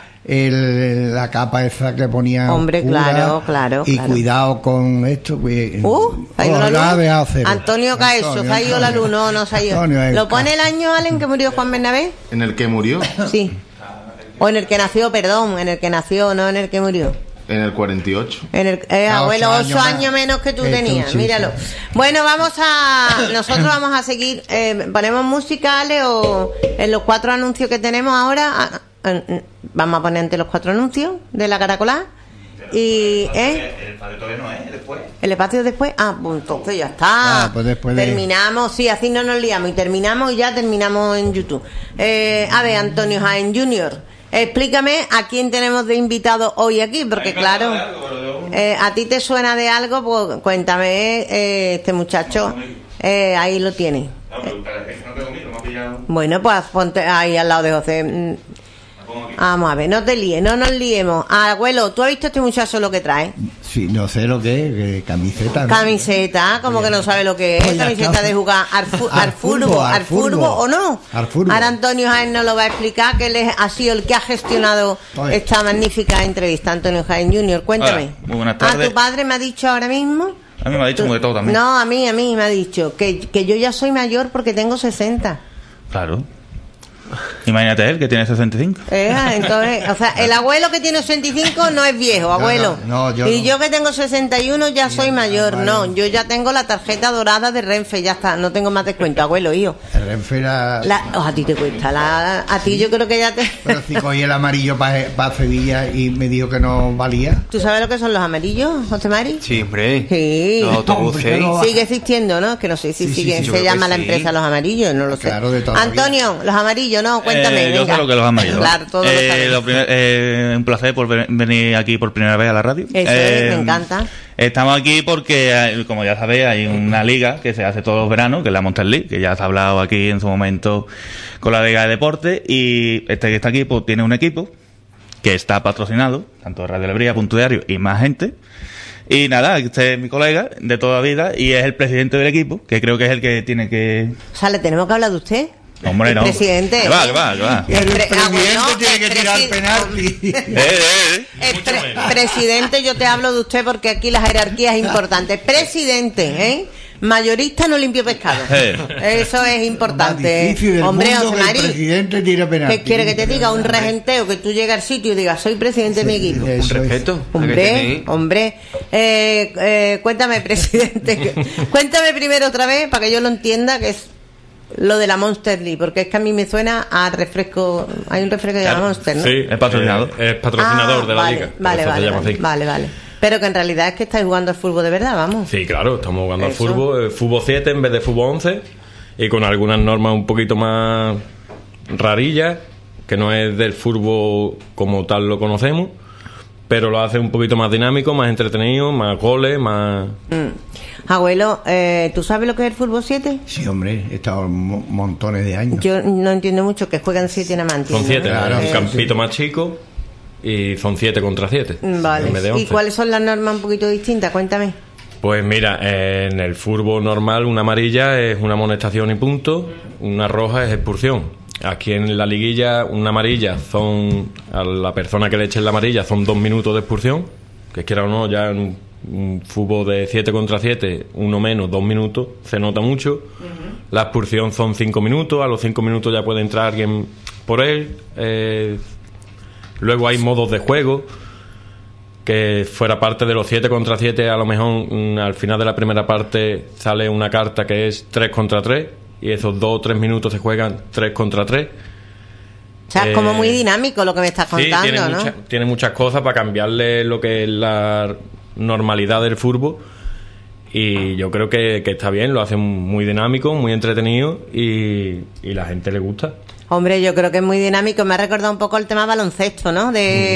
la capa esa que ponía Hombre, oscura, claro, y claro. cuidado con esto, pues, ha ido la ojalá luz. dejado cero. Antonio Caeso, se ha ido la luz, no se ha ido. Antonio, ¿Lo pone el año, Allen, que murió Juan Bernabé? ¿En el que murió? Sí. O en el que nació, perdón, en el que nació, no en el que murió. En el 48. En el, Ah, abuelo, 8 8 años años más. menos que tú Esto, tenías, sí, míralo. sí. Bueno, nosotros vamos a seguir, ponemos musicales o en los 4 anuncios que tenemos ahora, vamos a poner ante los 4 anuncios de la Caracolá. Y, El padre todavía no es, después. el espacio después, pues entonces ya está. Ah, pues después de- terminamos, sí, así no nos liamos y terminamos y ya terminamos en YouTube. A ver, Antonio Jaén Jr., explícame a quién tenemos de invitado hoy aquí, porque claro, a ti te suena de algo, pues cuéntame, este muchacho, ahí lo tienes. No, pero es que no tengo miedo, me ha pillado. Bueno, pues ponte ahí al lado de José. Vamos a ver, no te líes, no nos liemos. Abuelo, ¿tú has visto este muchacho lo que trae? Sí, no sé lo que es, camiseta. ¿no? Camiseta, como que no sabe lo que es. Pues ya Camiseta está. de jugar al furbo o no. Al furbo. Ahora Antonio Jaén nos lo va a explicar, que él ha sido el que ha gestionado Oye. esta magnífica entrevista. Antonio Jaén Jr., cuéntame. Hola, muy buenas tardes. Tu padre me ha dicho ahora mismo. A mí me ha dicho muy de todo también. No, a mí me ha dicho que yo ya soy mayor porque tengo 60. Claro. Imagínate él, que tiene 65. Entonces, o sea, el abuelo que tiene 85 no es viejo, abuelo. Yo que tengo 61 ya soy mayor. Vale. No, yo ya tengo la tarjeta dorada de Renfe, ya está. No tengo más descuento, abuelo, hijo. El Renfe era... a ti te cuesta. A ti yo creo que ya te... Pero si cogí el amarillo para Sevilla y me dijo que no valía. ¿Tú sabes lo que son los amarillos, José Mari? Sí, hombre. Sí. Los autobuses. Sigue existiendo, ¿no? Que no sé si se llama la empresa Los Amarillos, no lo sé. Claro, de toda Antonio, Los Amarillos, no, cuéntame. Yo sé lo que Los Amarillos. Claro, todo un placer por venir aquí por primera vez a la radio. Eso me encanta. Estamos aquí porque, como ya sabéis, hay una liga que se hace todos los veranos, que es la Monster League, que ya se ha hablado aquí en su momento con la Liga de Deportes, y este que está aquí pues tiene un equipo que está patrocinado, tanto Radio Alegría, Punto Diario y más gente. Y nada, este es mi colega de toda la vida y es el presidente del equipo, que creo que es el que tiene que... O sea, ¿le tenemos que hablar de usted? Hombre, el no. Presidente. Que va. El presidente tiene que tirar penalti. Presidente, yo te hablo de usted porque aquí la jerarquía es importante. Presidente, mayorista no limpio pescado. Eso es importante. Hombre, José Mari, el presidente tira penalti. ¿Qué quiere que te diga? Un regenteo, que tú llegues al sitio y digas, soy presidente de mi equipo. Un respeto. Hombre. Cuéntame, presidente. Cuéntame primero otra vez, para que yo lo entienda, que es lo de la Monster League, porque es que a mí me suena a refresco. Hay un refresco que se llama Monster, ¿no? Sí, es patrocinador. Es patrocinador de la liga. Vale. Pero que en realidad es que estáis jugando al fútbol de verdad, vamos. Sí, claro, estamos jugando al fútbol 7 en vez de fútbol 11, y con algunas normas un poquito más rarillas, que no es del fútbol como tal lo conocemos, pero lo hace un poquito más dinámico, más entretenido, más goles, más... Abuelo, ¿tú sabes lo que es el fútbol 7? Sí, hombre, he estado montones de años. Yo no entiendo mucho, que juegan 7 nada más. Son 7, claro, un campito más chico y son 7 contra 7. Vale, en vez de 11. ¿Y cuáles son las normas un poquito distintas? Cuéntame. Pues mira, en el fútbol normal una amarilla es una amonestación y punto, una roja es expulsión. Aquí en la liguilla una amarilla son, a la persona que le eche la amarilla son 2 minutos de expulsión, que quiera o no, ya en un fútbol de 7 contra 7, uno menos, 2 minutos, se nota mucho. La expulsión son 5 minutos, a los 5 minutos ya puede entrar alguien por él. Luego hay modos de juego, que fuera parte de los 7 contra 7, a lo mejor al final de la primera parte sale una carta que es 3 contra 3, y esos 2 o 3 minutos se juegan 3 contra 3. O sea, es como muy dinámico lo que me estás contando, sí, tiene muchas cosas para cambiarle lo que es la normalidad del fútbol, y yo creo que está bien, lo hacen muy dinámico, muy entretenido, y la gente le gusta. Hombre, yo creo que es muy dinámico. Me ha recordado un poco el tema baloncesto, ¿no?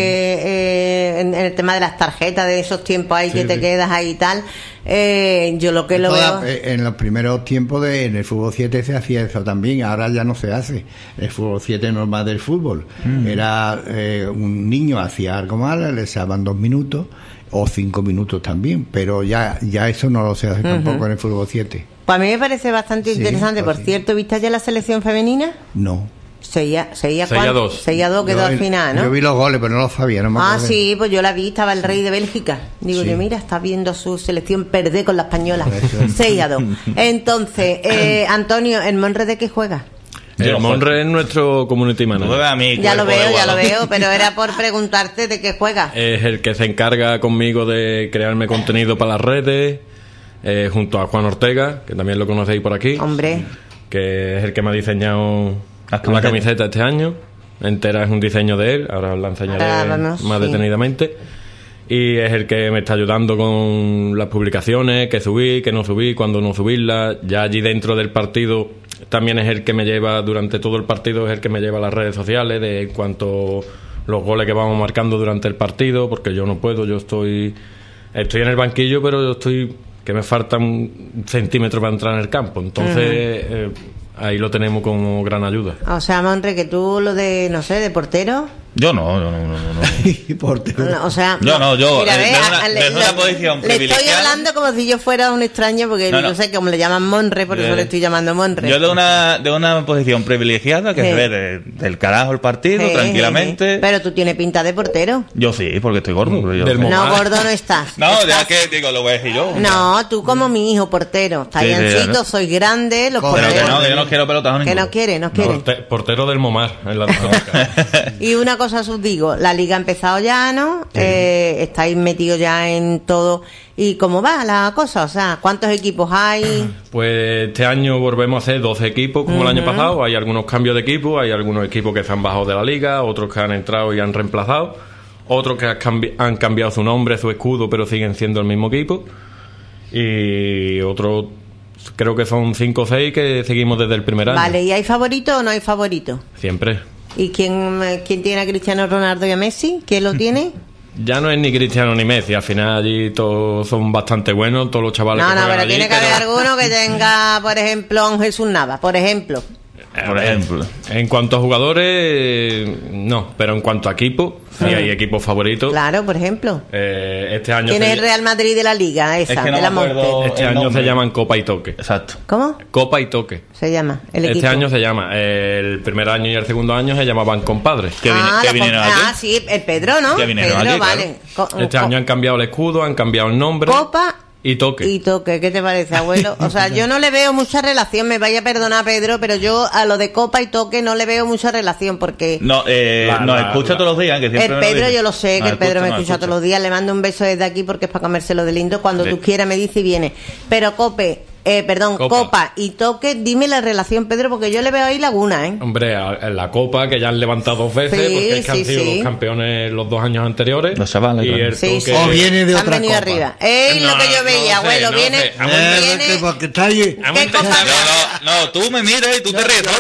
En el tema de las tarjetas, de esos tiempos ahí que te quedas ahí y tal. Yo lo que lo veo... En los primeros tiempos en el fútbol 7 se hacía eso también, ahora ya no se hace. El fútbol 7 normal del fútbol. Era un niño hacía algo mal, le daban 2 minutos o 5 minutos también, pero ya eso no lo se hace tampoco en el fútbol 7. Pues a mí me parece bastante interesante. Por cierto, ¿viste ya la selección femenina? No. Seguía 2. Quedó al final, ¿no? Yo vi los goles, pero no los sabía, no me acuerdo. Sí, pues yo la vi, estaba el rey de Bélgica. Digo yo, mira, está viendo su selección perder con la española. 6-2. Entonces, Antonio, ¿el Monre de qué juega? El Monre es nuestro community manager. Ya lo veo, pero era por preguntarte de qué juega. Es el que se encarga conmigo de crearme contenido para las redes, junto a Juan Ortega, que también lo conocéis por aquí. Hombre. Que es el que me ha diseñado la camiseta este año. Entera es un diseño de él, ahora os la enseñaré más detenidamente. Y es el que me está ayudando con las publicaciones, que subí, que no subí, cuándo no subirlas. Ya allí dentro del partido también es el que me lleva, durante todo el partido, es el que me lleva a las redes sociales de cuanto los goles que vamos marcando durante el partido, porque yo no puedo, yo estoy en el banquillo, pero yo que me falta un centímetro para entrar en el campo. Entonces ahí lo tenemos como gran ayuda. O sea, Monre, que tú lo de, no sé, de portero... Yo no. Portero. No, o sea, Yo mira, de una posición le privilegiada. estoy hablando como si yo fuera un extraño, porque yo sé que como le llaman Monre, por eso le estoy llamando Monre. Yo de una posición privilegiada que se ve del carajo el partido, tranquilamente. Pero tú tienes pinta de portero. Yo sí, porque estoy gordo. Pero yo no, gordo no estás. No, ya que digo, lo voy a decir yo. No, tú como mi hijo, portero. Tallancito, soy grande, los porteros. Que yo no quiero pelotas. Que no quiere. Portero del Momar en la Y una cosa os digo, la liga ha empezado ya, ¿no? Sí. Estáis metidos ya en todo. ¿Y cómo va la cosa? O sea, ¿cuántos equipos hay? Pues este año volvemos a hacer 12 equipos como el año pasado. Hay algunos cambios de equipo, hay algunos equipos que se han bajado de la liga, otros que han entrado y han reemplazado, otros que han cambiado su nombre, su escudo, pero siguen siendo el mismo equipo. Y otros, creo que son 5 o 6 que seguimos desde el primer año. Vale, ¿y hay favorito o no hay favorito? Siempre. ¿Y quién tiene a Cristiano Ronaldo y a Messi? ¿Quién lo tiene? Ya no es ni Cristiano ni Messi, al final allí todos son bastante buenos, todos los chavales que juegan pero allí, tiene que haber alguno que tenga, por ejemplo, a un Jesús Navas, por ejemplo. En cuanto a jugadores, no, pero en cuanto a equipo, sí hay equipos favoritos. Claro, por ejemplo. Este año ¿Quién es el Real Madrid de la liga esa? Es que no de la Monte. Este año se llaman Copa y Toque. Exacto. ¿Cómo? Copa y Toque. Se llama el equipo. Este año se llama, el primer año y el segundo año se llamaban Compadres. ¿Qué vinieron aquí? Sí, el Pedro, ¿no? Que vinieron Pedro, aquí, vale. claro. Este año han cambiado el escudo, han cambiado el nombre. Copa y Toque. Y Toque, ¿qué te parece, abuelo? O sea, yo no le veo mucha relación, me vaya a perdonar, Pedro, pero yo a lo de Copa y Toque no le veo mucha relación porque... No, nos escucha todos los días. Que siempre el Pedro, yo lo sé, que el Pedro me escucha todos los días, le mando un beso desde aquí porque es para comérselo de lindo, cuando tú quieras me dice y viene. Pero Copa y Toque, dime la relación, Pedro, porque yo le veo ahí laguna, ¿eh? Hombre, en la Copa, que ya han levantado 2 veces, porque es que han sido los campeones los 2 años anteriores. Los chavales, y el Toque... O viene de otra copa. Arriba. Es lo que yo veía, abuelo, viene... Porque está allí. No, tú me miras y tú te ríes.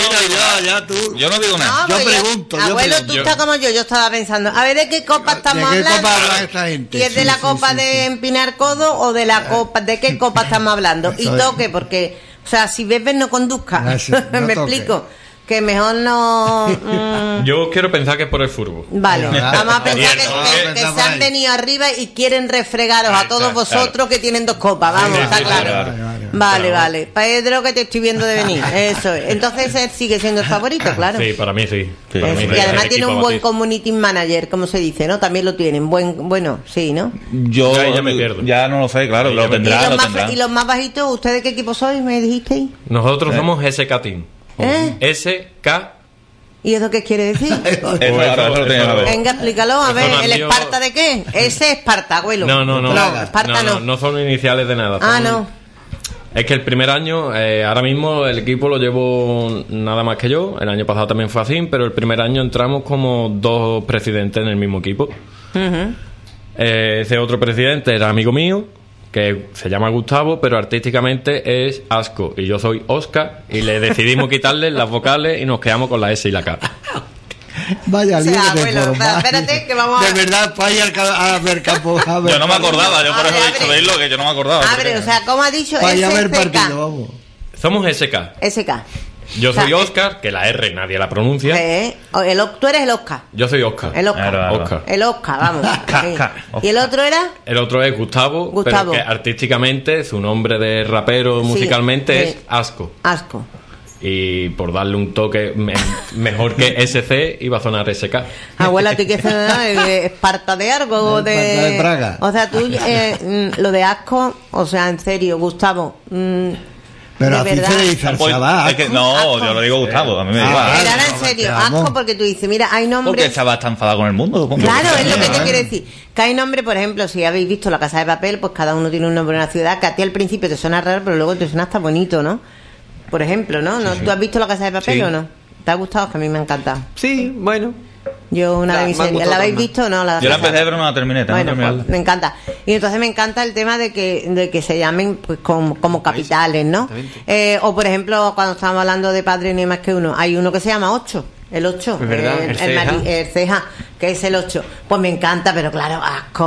Yo no digo nada. Yo pregunto. Abuelo, tú estás como yo estaba pensando. A ver, ¿de qué copa estamos hablando? ¿De qué copa habla esta gente? ¿Y es de la copa de empinar codo o de la copa? ¿De qué copa estamos hablando? Y Toque, porque, o sea, si bebes no conduzca. Me explico. Que mejor no... Yo quiero pensar que es por el furbo. Vale, vamos a pensar que se han venido arriba y quieren refregaros a todos vosotros que tienen 2 copas. Vamos, está claro. Vale. Pedro, que te estoy viendo de venir. Eso es. Entonces él sigue siendo el favorito, claro. Sí, para mí sí. Y además tiene un buen community manager, como se dice, ¿no? También lo tienen. Bueno, sí, ¿no? Yo ya me pierdo. Ya no lo sé, claro. Lo tendrá. ¿Y los más bajitos, ustedes qué equipo sois? ¿Me dijisteis? Nosotros somos SK Team. SK. ¿Y eso qué quiere decir? Venga, explícalo, a ver, ¿el Esparta de qué? Ese es Esparta, abuelo. No, Esparta no son iniciales de nada. No. Es que el primer año, ahora mismo el equipo lo llevo nada más que yo. El año pasado también fue así, pero el primer año entramos como 2 presidentes en el mismo equipo. Ese otro presidente era amigo mío, que se llama Gustavo, pero artísticamente es Asco, y yo soy Oscar, y le decidimos quitarle las vocales y nos quedamos con la S y la K. Vaya lío espérate que vamos a... De verdad, vaya al ver campo. Yo no me acordaba, yo por eso he dicho verlo, que yo no me acordaba. O sea, como ha dicho, vaya a ver partido, vamos. Somos SK. Yo soy Oscar, que la R nadie la pronuncia. Tú eres el Oscar. Yo soy Oscar. El Oscar. El Oscar, vamos. ¿Y el otro era? El otro es Gustavo, pero que artísticamente su nombre de rapero musicalmente es Asco. Y por darle un toque mejor que SC iba a sonar SK. Abuela, ¿tú qué Esparta de algo? Esparta de Praga. O sea, tú, lo de Asco, o sea, en serio, Gustavo... Pero así se le dice al chaval. No, yo lo digo Gustavo, a mí me digo. Pero ahora en serio, Asco, porque tú dices, mira, hay nombres... Porque el chaval está enfadado con el mundo. Claro, es lo que te quiero decir. Que hay nombre, por ejemplo, si habéis visto La Casa de Papel, pues cada uno tiene un nombre en una ciudad que a ti al principio te suena raro, pero luego te suena hasta bonito, ¿no? Por ejemplo, ¿no? ¿Tú has visto La Casa de Papel o no? ¿Te ha gustado? Que a mí me ha encantado. Sí, bueno. Yo una de mis series. ¿La habéis visto o no? Yo la empecé, pero no la terminé. Bueno, pues, me encanta. Y entonces me encanta el tema de que se llamen pues como capitales, ¿no? O por ejemplo, cuando estábamos hablando de Padre no hay más que uno, hay uno que se llama 8. El 8, el Ceja, que es el 8. Pues me encanta, pero claro,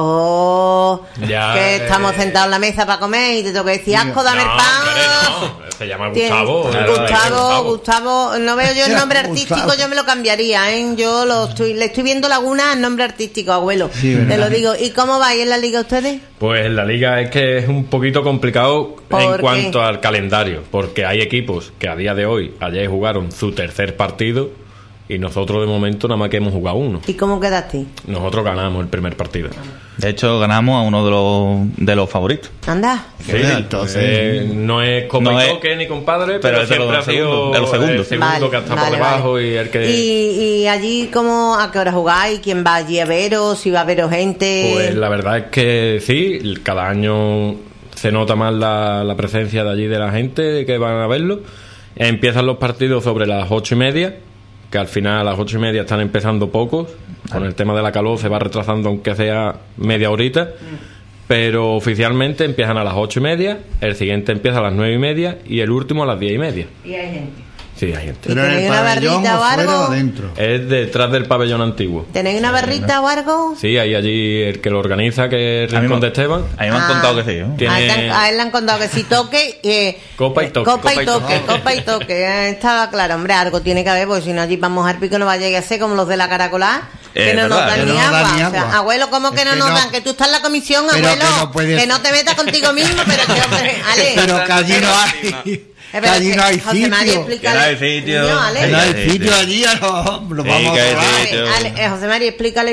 Asco. Que estamos sentados en la mesa para comer y te tengo que decir, Asco, dame el pan. Se llama Gustavo. Gustavo, no veo yo el nombre artístico, yo me lo cambiaría, ¿eh? Yo le estoy viendo Laguna el nombre artístico, abuelo. Sí, te lo digo. ¿Y cómo vais en la liga ustedes? Pues en la liga es que es un poquito complicado en cuanto al calendario, porque hay equipos que a día de hoy, ayer jugaron su tercer partido y nosotros de momento nada más que hemos jugado uno. ¿Y cómo quedaste? Nosotros ganamos el primer partido. De hecho, ganamos a uno de los favoritos. Anda. Sí, entonces no es como toque ni compadre, pero siempre ha sido de los segundos. El segundo que está por debajo y el que... ¿Y allí a qué hora jugáis? ¿Quién va allí a veros? ¿Si va a veros gente? Pues la verdad es que sí, cada año se nota más la presencia de allí de la gente que van a verlo. Empiezan los partidos sobre las 8:30, que al final a las 8:30 están empezando pocos. Con el tema de la calor se va retrasando aunque sea media horita, pero oficialmente empiezan a las 8:30, el siguiente empieza a las 9:30 y el último a las 10:30. ¿Y hay gente? Sí, hay gente. ¿Pero en el pabellón o fuera o dentro? Es detrás del pabellón antiguo. ¿Tenéis una barrita o algo? Sí, hay allí el que lo organiza, que es Rincón de Esteban. A mí me han contado que sí, ¿no? A él le han contado que sí toque. Copa y toque. Copa y toque. Estaba claro, hombre, algo tiene que haber, porque si no allí vamos al pico no va a llegar a ser como los de la Caracolá, que no nos dan ni agua. O sea, abuelo, ¿cómo que no nos dan? Que tú estás en la comisión, abuelo, que no te metas contigo mismo, pero que, Ale. Pero que allí no hay... allí no hay sitio. No hay sitio. No hay sitio allí, lo vamos a probar. José María, explícale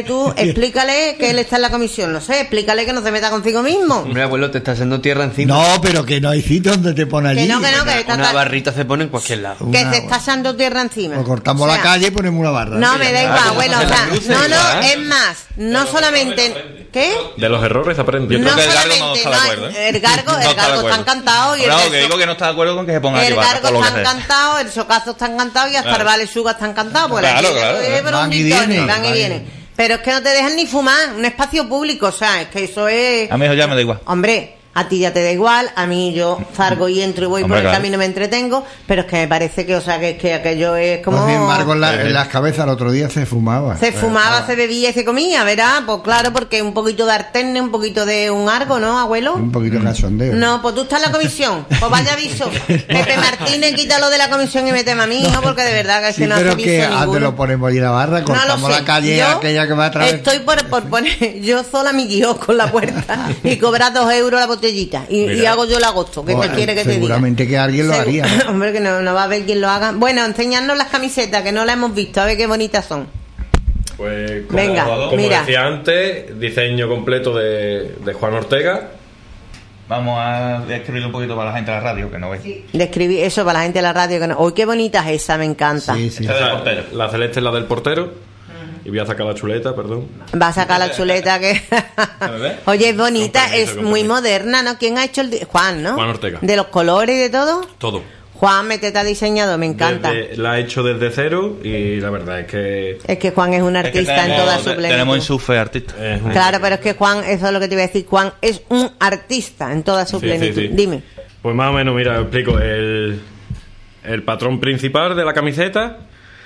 que él está en la comisión. No sé, explícale que no se meta contigo mismo. Hombre, abuelo, te está haciendo tierra encima. No, pero que no hay sitio donde te pone allí. Que una barrita se pone en cualquier lado. Que se está echando tierra encima. O cortamos la calle y ponemos una barra. No, me da igual, abuelo. O sea, es más, no solamente... ¿Qué? De los errores aprende. Yo creo que el Gargo no está de acuerdo. El Gargo está encantado. Claro, que digo que no está de acuerdo con que se ponga aquí. El Gargo está encantado, el Socazo está encantado y hasta el Vale Suga está encantado. Claro. Van y vienen. Pero es que no te dejan ni fumar, un espacio público, o sea, es que eso es... A mí eso ya me da igual. Hombre... A ti ya te da igual, a mí yo salgo y entro y voy por el camino y me entretengo, pero es que me parece que, o sea, que aquello es como... Sin embargo, en las cabezas el otro día se fumaba. Se bebía y se comía, ¿verdad? Pues claro, porque un poquito de arterne, un poquito de un argo, ¿no, abuelo? Un poquito de cachondeo. No, pues tú estás en la comisión, pues vaya aviso. Pepe Martínez, quítalo de la comisión y méteme a mí, hijo, porque de verdad que sí, no hace viso ninguno. Pero que antes lo ponemos ahí en la barra, cortamos la calle aquella que va a traer... Estoy por poner yo sola mi guión con la puerta y cobrar 2 euros la botellita. Y hago yo el agosto, que te quiere que te diga. Seguramente que alguien lo haría. Hombre, que no va a haber quien lo haga. Bueno, enseñadnos las camisetas, que no las hemos visto, a ver qué bonitas son. Pues como decía antes, diseño completo de Juan Ortega. Vamos a describirlo un poquito para la gente de la radio, que no ve. Sí. Describir eso para la gente de la radio, que no. ¡Uy, qué bonita es esa! Me encanta. Sí. La celeste es la del portero. Y voy a sacar la chuleta, perdón. Va a sacar la chuleta que... Oye, es bonita, es muy moderna, ¿no? ¿Quién ha hecho Juan, ¿no? Juan Ortega. ¿De los colores y de todo? Todo. Juan, métete a diseñador, me encanta. La ha hecho desde cero y la verdad es que... Es que Juan es un artista en toda su plenitud. Tenemos enchufe artista. Claro, pero es que Juan, eso es lo que te iba a decir, Juan es un artista en toda su plenitud. Sí. Dime. Pues más o menos, mira, explico. El patrón principal de la camiseta...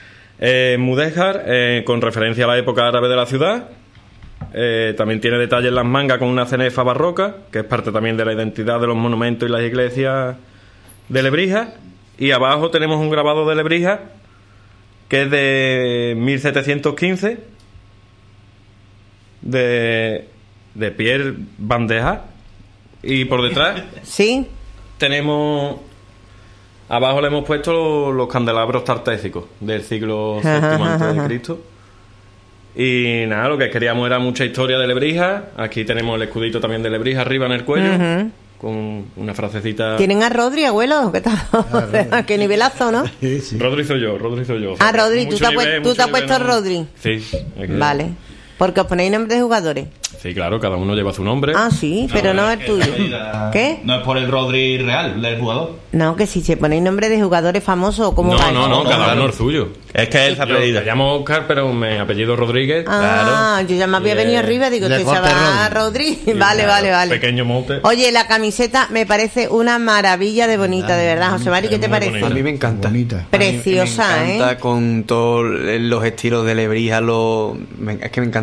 Mudéjar, con referencia a la época árabe de la ciudad. También tiene detalles en las mangas con una cenefa barroca, que es parte también de la identidad de los monumentos y las iglesias de Lebrija. Y abajo tenemos un grabado de Lebrija, que es de 1715, de Pierre Bandeja. Y por detrás sí tenemos... Abajo le hemos puesto los candelabros tartésicos del siglo VII antes de Cristo. Y nada, lo que queríamos era mucha historia de Lebrija. Aquí tenemos el escudito también de Lebrija arriba en el cuello, con una frasecita. ¿Tienen a Rodri, abuelo? ¿Qué tal? ¿Qué nivelazo, no? Sí. Rodri soy yo. Ah, Rodri, ¿tú te has puesto Rodri? Sí. Vale. Porque os ponéis nombres de jugadores. Sí, claro, cada uno lleva su nombre. Ah, sí, pero no es tuyo. ¿Qué? No es por el Rodri real, del jugador. No, que si se ponéis nombre de jugadores famosos, ¿cómo va? No, cada uno es suyo. Es que él se apellida. Me llamo Oscar, pero mi apellido Rodríguez. Ah, claro. Yo ya me había venido arriba, digo, te llama Rodri. Vale. Pequeño mote. Oye, la camiseta me parece una maravilla de bonita, de verdad. José Mari, ¿qué te parece? Bonita. A mí me encanta. Bonita. Preciosa, me encanta con todos los estilos de Lebrija, es que me encanta.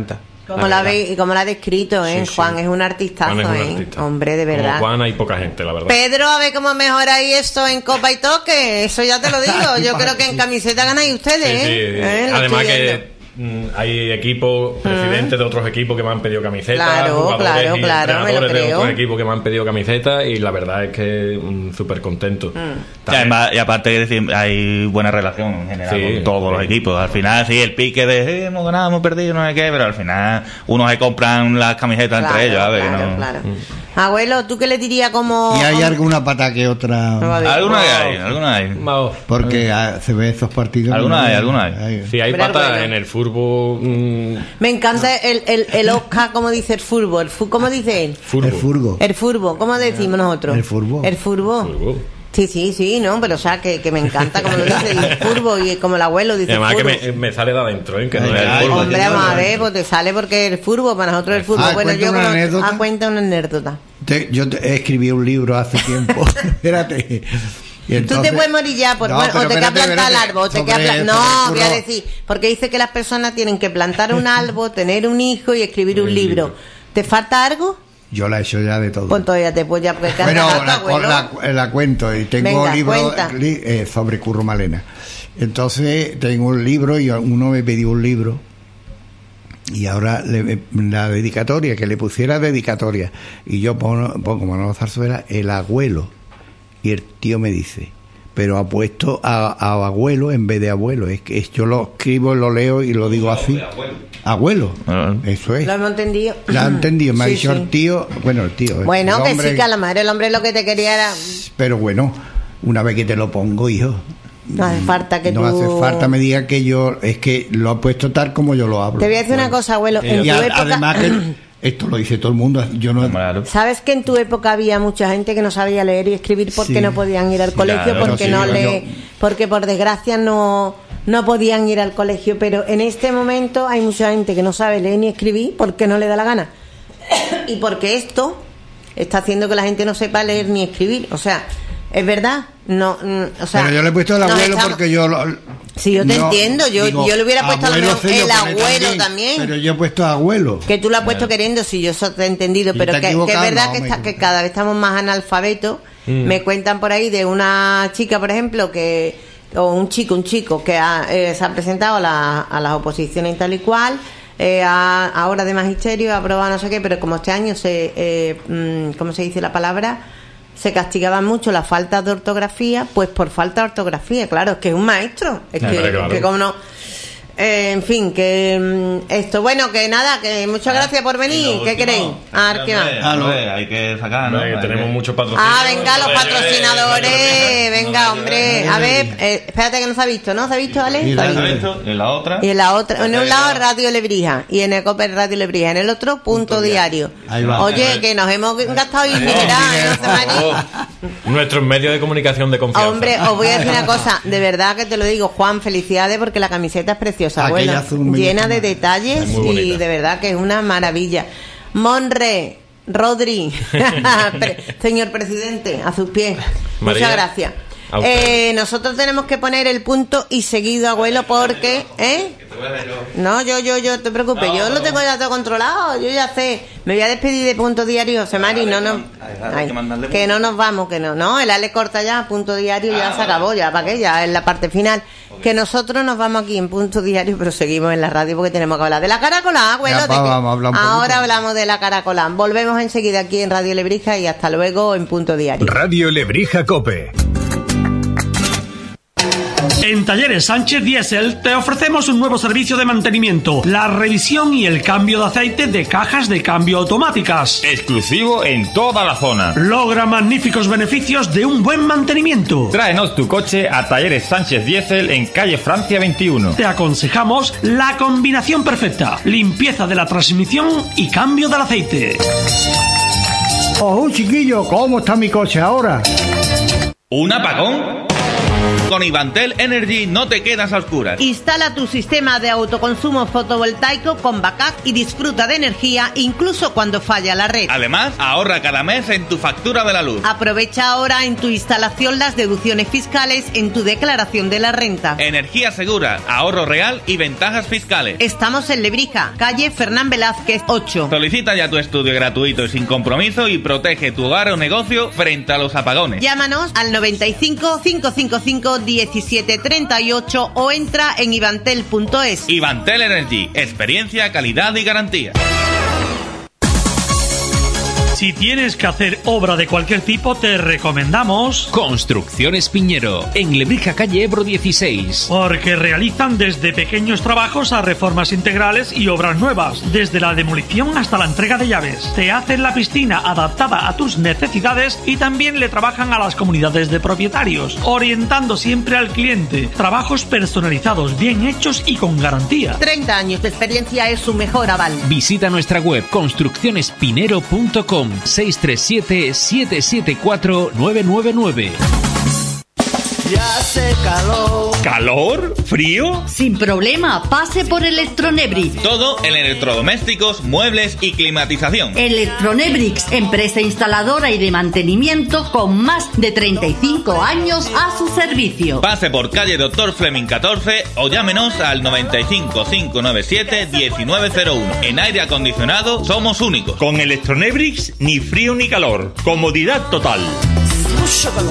Como la ha descrito, ¿eh? Sí, Juan es un artistazo, Juan es un artista. Hombre, de verdad. Como Juan hay poca gente, la verdad. Pedro, a ver cómo mejoráis esto en Copa y Toque, eso ya te lo digo. Yo creo que en camiseta ganáis ustedes, sí. Además que hay equipos, presidentes de otros equipos que me han pedido camisetas, jugadores y entrenadores de otros equipos que me han pedido camisetas, y la verdad es que súper contento. Y aparte hay buena relación en general con todos los equipos. Al final sí, el pique de hemos ganado, hemos perdido, no sé qué, pero al final unos se compran las camisetas entre ellos, ¿sabes? Claro. Abuelo, ¿tú qué le dirías como...? ¿Y hay alguna pata que otra? Alguna hay. Porque se ve esos partidos. Alguna hay. Sí, hay patas en el fútbol. Me encanta el Oscar, como dice el fútbol. ¿Cómo dice él? El furbo. ¿Cómo decimos nosotros? El furbo. Sí, no, pero o sea, que me encanta como lo dice el furbo, y como el abuelo dice además furbo. Que me sale de adentro, ¿eh? Que no es el furbo. Hombre, vamos a ver, pues te sale porque el furbo, para nosotros el furbo. Bueno, yo cuenta una anécdota. Yo escribí un libro hace tiempo. Espérate. Entonces, tú te puedes morir ya o te queda plantar el árbol, voy a decir, porque dice que las personas tienen que plantar un árbol, tener un hijo y escribir un libro. ¿Te falta algo? Yo la he hecho ya de todo. Pues todavía te puedo ya porque la cuento, y tengo un libro sobre Curro Malena. Entonces tengo un libro y uno me pidió un libro, y ahora la dedicatoria, que le pusiera dedicatoria, y yo pongo Manolo Zarzuela, el abuelo, y el tío me dice, pero ha puesto a abuelo en vez de abuelo. Es que yo lo escribo, lo leo y lo digo así. Abuelo. Eso es. Lo hemos entendido. Lo ha entendido. Me ha dicho el tío. Bueno, el tío. Bueno, que sí, que a la madre el hombre lo que te quería era. Pero bueno, una vez que te lo pongo, hijo. No hace falta que no hace falta me diga que yo. Es que lo ha puesto tal como yo lo hablo. Te voy a decir una cosa, abuelo. En tu época. Además que esto lo dice todo el mundo. Yo no. ¿Sabes que en tu época había mucha gente que no sabía leer y escribir porque no podían ir al colegio, porque por desgracia no podían ir al colegio? Pero en este momento hay mucha gente que no sabe leer ni escribir porque no le da la gana. Y porque esto está haciendo que la gente no sepa leer ni escribir. O sea, es verdad. Pero yo le he puesto el abuelo porque yo sí, yo te entiendo. Yo le hubiera puesto el abuelo también. Pero yo he puesto abuelo. Que tú lo has puesto queriendo, sí, yo eso te he entendido. Pero que es verdad que cada vez estamos más analfabetos. Me cuentan por ahí de una chica, por ejemplo, o un chico que se ha presentado a las oposiciones y tal y cual. Ahora de magisterio, ha aprobado no sé qué, pero como este año ¿cómo se dice la palabra? Se castigaban mucho las faltas de ortografía, pues por falta de ortografía, claro, es que es un maestro, que como no. En fin, que esto, bueno, que nada, que muchas gracias por venir. ¿Qué queréis? Hay que sacar, ¿no? Tenemos muchos patrocinadores. Venga, los patrocinadores. Venga, hombre. A ver, espérate que no se ha visto, ¿no? ¿Se ha visto, Ale? ¿En la otra? Y en la otra. En un lado, Radio Lebrija. Y en el Coper Radio Lebrija. En el otro, Punto Diario. Oye, que nos hemos gastado nuestros medios de comunicación de confianza. Hombre, os voy a decir una cosa. De verdad que te lo digo, Juan, felicidades porque la camiseta es preciosa. Abuela, llena de detalles y de verdad que es una maravilla. Rodri, señor presidente, a sus pies. María, muchas gracias. Nosotros tenemos que poner el punto y seguido, abuelo, porque no, yo te preocupes, yo lo tengo ya todo controlado, yo ya sé. Me voy a despedir de Punto Diario, José Mari, que no nos vamos, no, el Ale corta ya, Punto Diario ya se acabó, ya para qué, ya es la parte final. Que nosotros nos vamos aquí en Punto Diario, pero seguimos en la radio porque tenemos que hablar de la Caracolán, abuelo. Ahora hablamos de la Caracolán. Volvemos enseguida aquí en Radio Lebrija y hasta luego en Punto Diario. Radio Lebrija Cope. En Talleres Sánchez Diesel te ofrecemos un nuevo servicio de mantenimiento, la revisión y el cambio de aceite de cajas de cambio automáticas. Exclusivo en toda la zona. Logra magníficos beneficios de un buen mantenimiento. Tráenos tu coche a Talleres Sánchez Diesel en calle Francia 21. Te aconsejamos la combinación perfecta: limpieza de la transmisión y cambio del aceite. Chiquillo, ¿cómo está mi coche ahora? ¿Un apagón? Con Ivantel Energy no te quedas a oscuras. Instala tu sistema de autoconsumo fotovoltaico con backup y disfruta de energía incluso cuando falla la red. Además, ahorra cada mes en tu factura de la luz. Aprovecha ahora en tu instalación las deducciones fiscales en tu declaración de la renta. Energía segura, ahorro real y ventajas fiscales. Estamos en Lebrija, calle Fernán Velázquez 8. Solicita ya tu estudio gratuito y sin compromiso y protege tu hogar o negocio frente a los apagones. Llámanos al 95 555 1738 o entra en ivantel.es. Ivantel Energy, experiencia, calidad y garantía. Si tienes que hacer obra de cualquier tipo, te recomendamos Construcciones Piñero, en Lebrija, calle Ebro 16. Porque realizan desde pequeños trabajos a reformas integrales y obras nuevas, desde la demolición hasta la entrega de llaves. Te hacen la piscina adaptada a tus necesidades y también le trabajan a las comunidades de propietarios, orientando siempre al cliente. Trabajos personalizados, bien hechos y con garantía. 30 años de experiencia es su mejor aval. Visita nuestra web construccionespinero.com 637-774-999. Ya hace calor. ¿Calor? ¿Frío? Sin problema, pase por Electronebrix. Todo en electrodomésticos, muebles y climatización. Electronebrix, empresa instaladora y de mantenimiento con más de 35 años a su servicio. Pase por calle Dr. Fleming 14 o llámenos al 95 597 1901. En aire acondicionado somos únicos. Con Electronebrix, ni frío ni calor. Comodidad total. Mucho calor.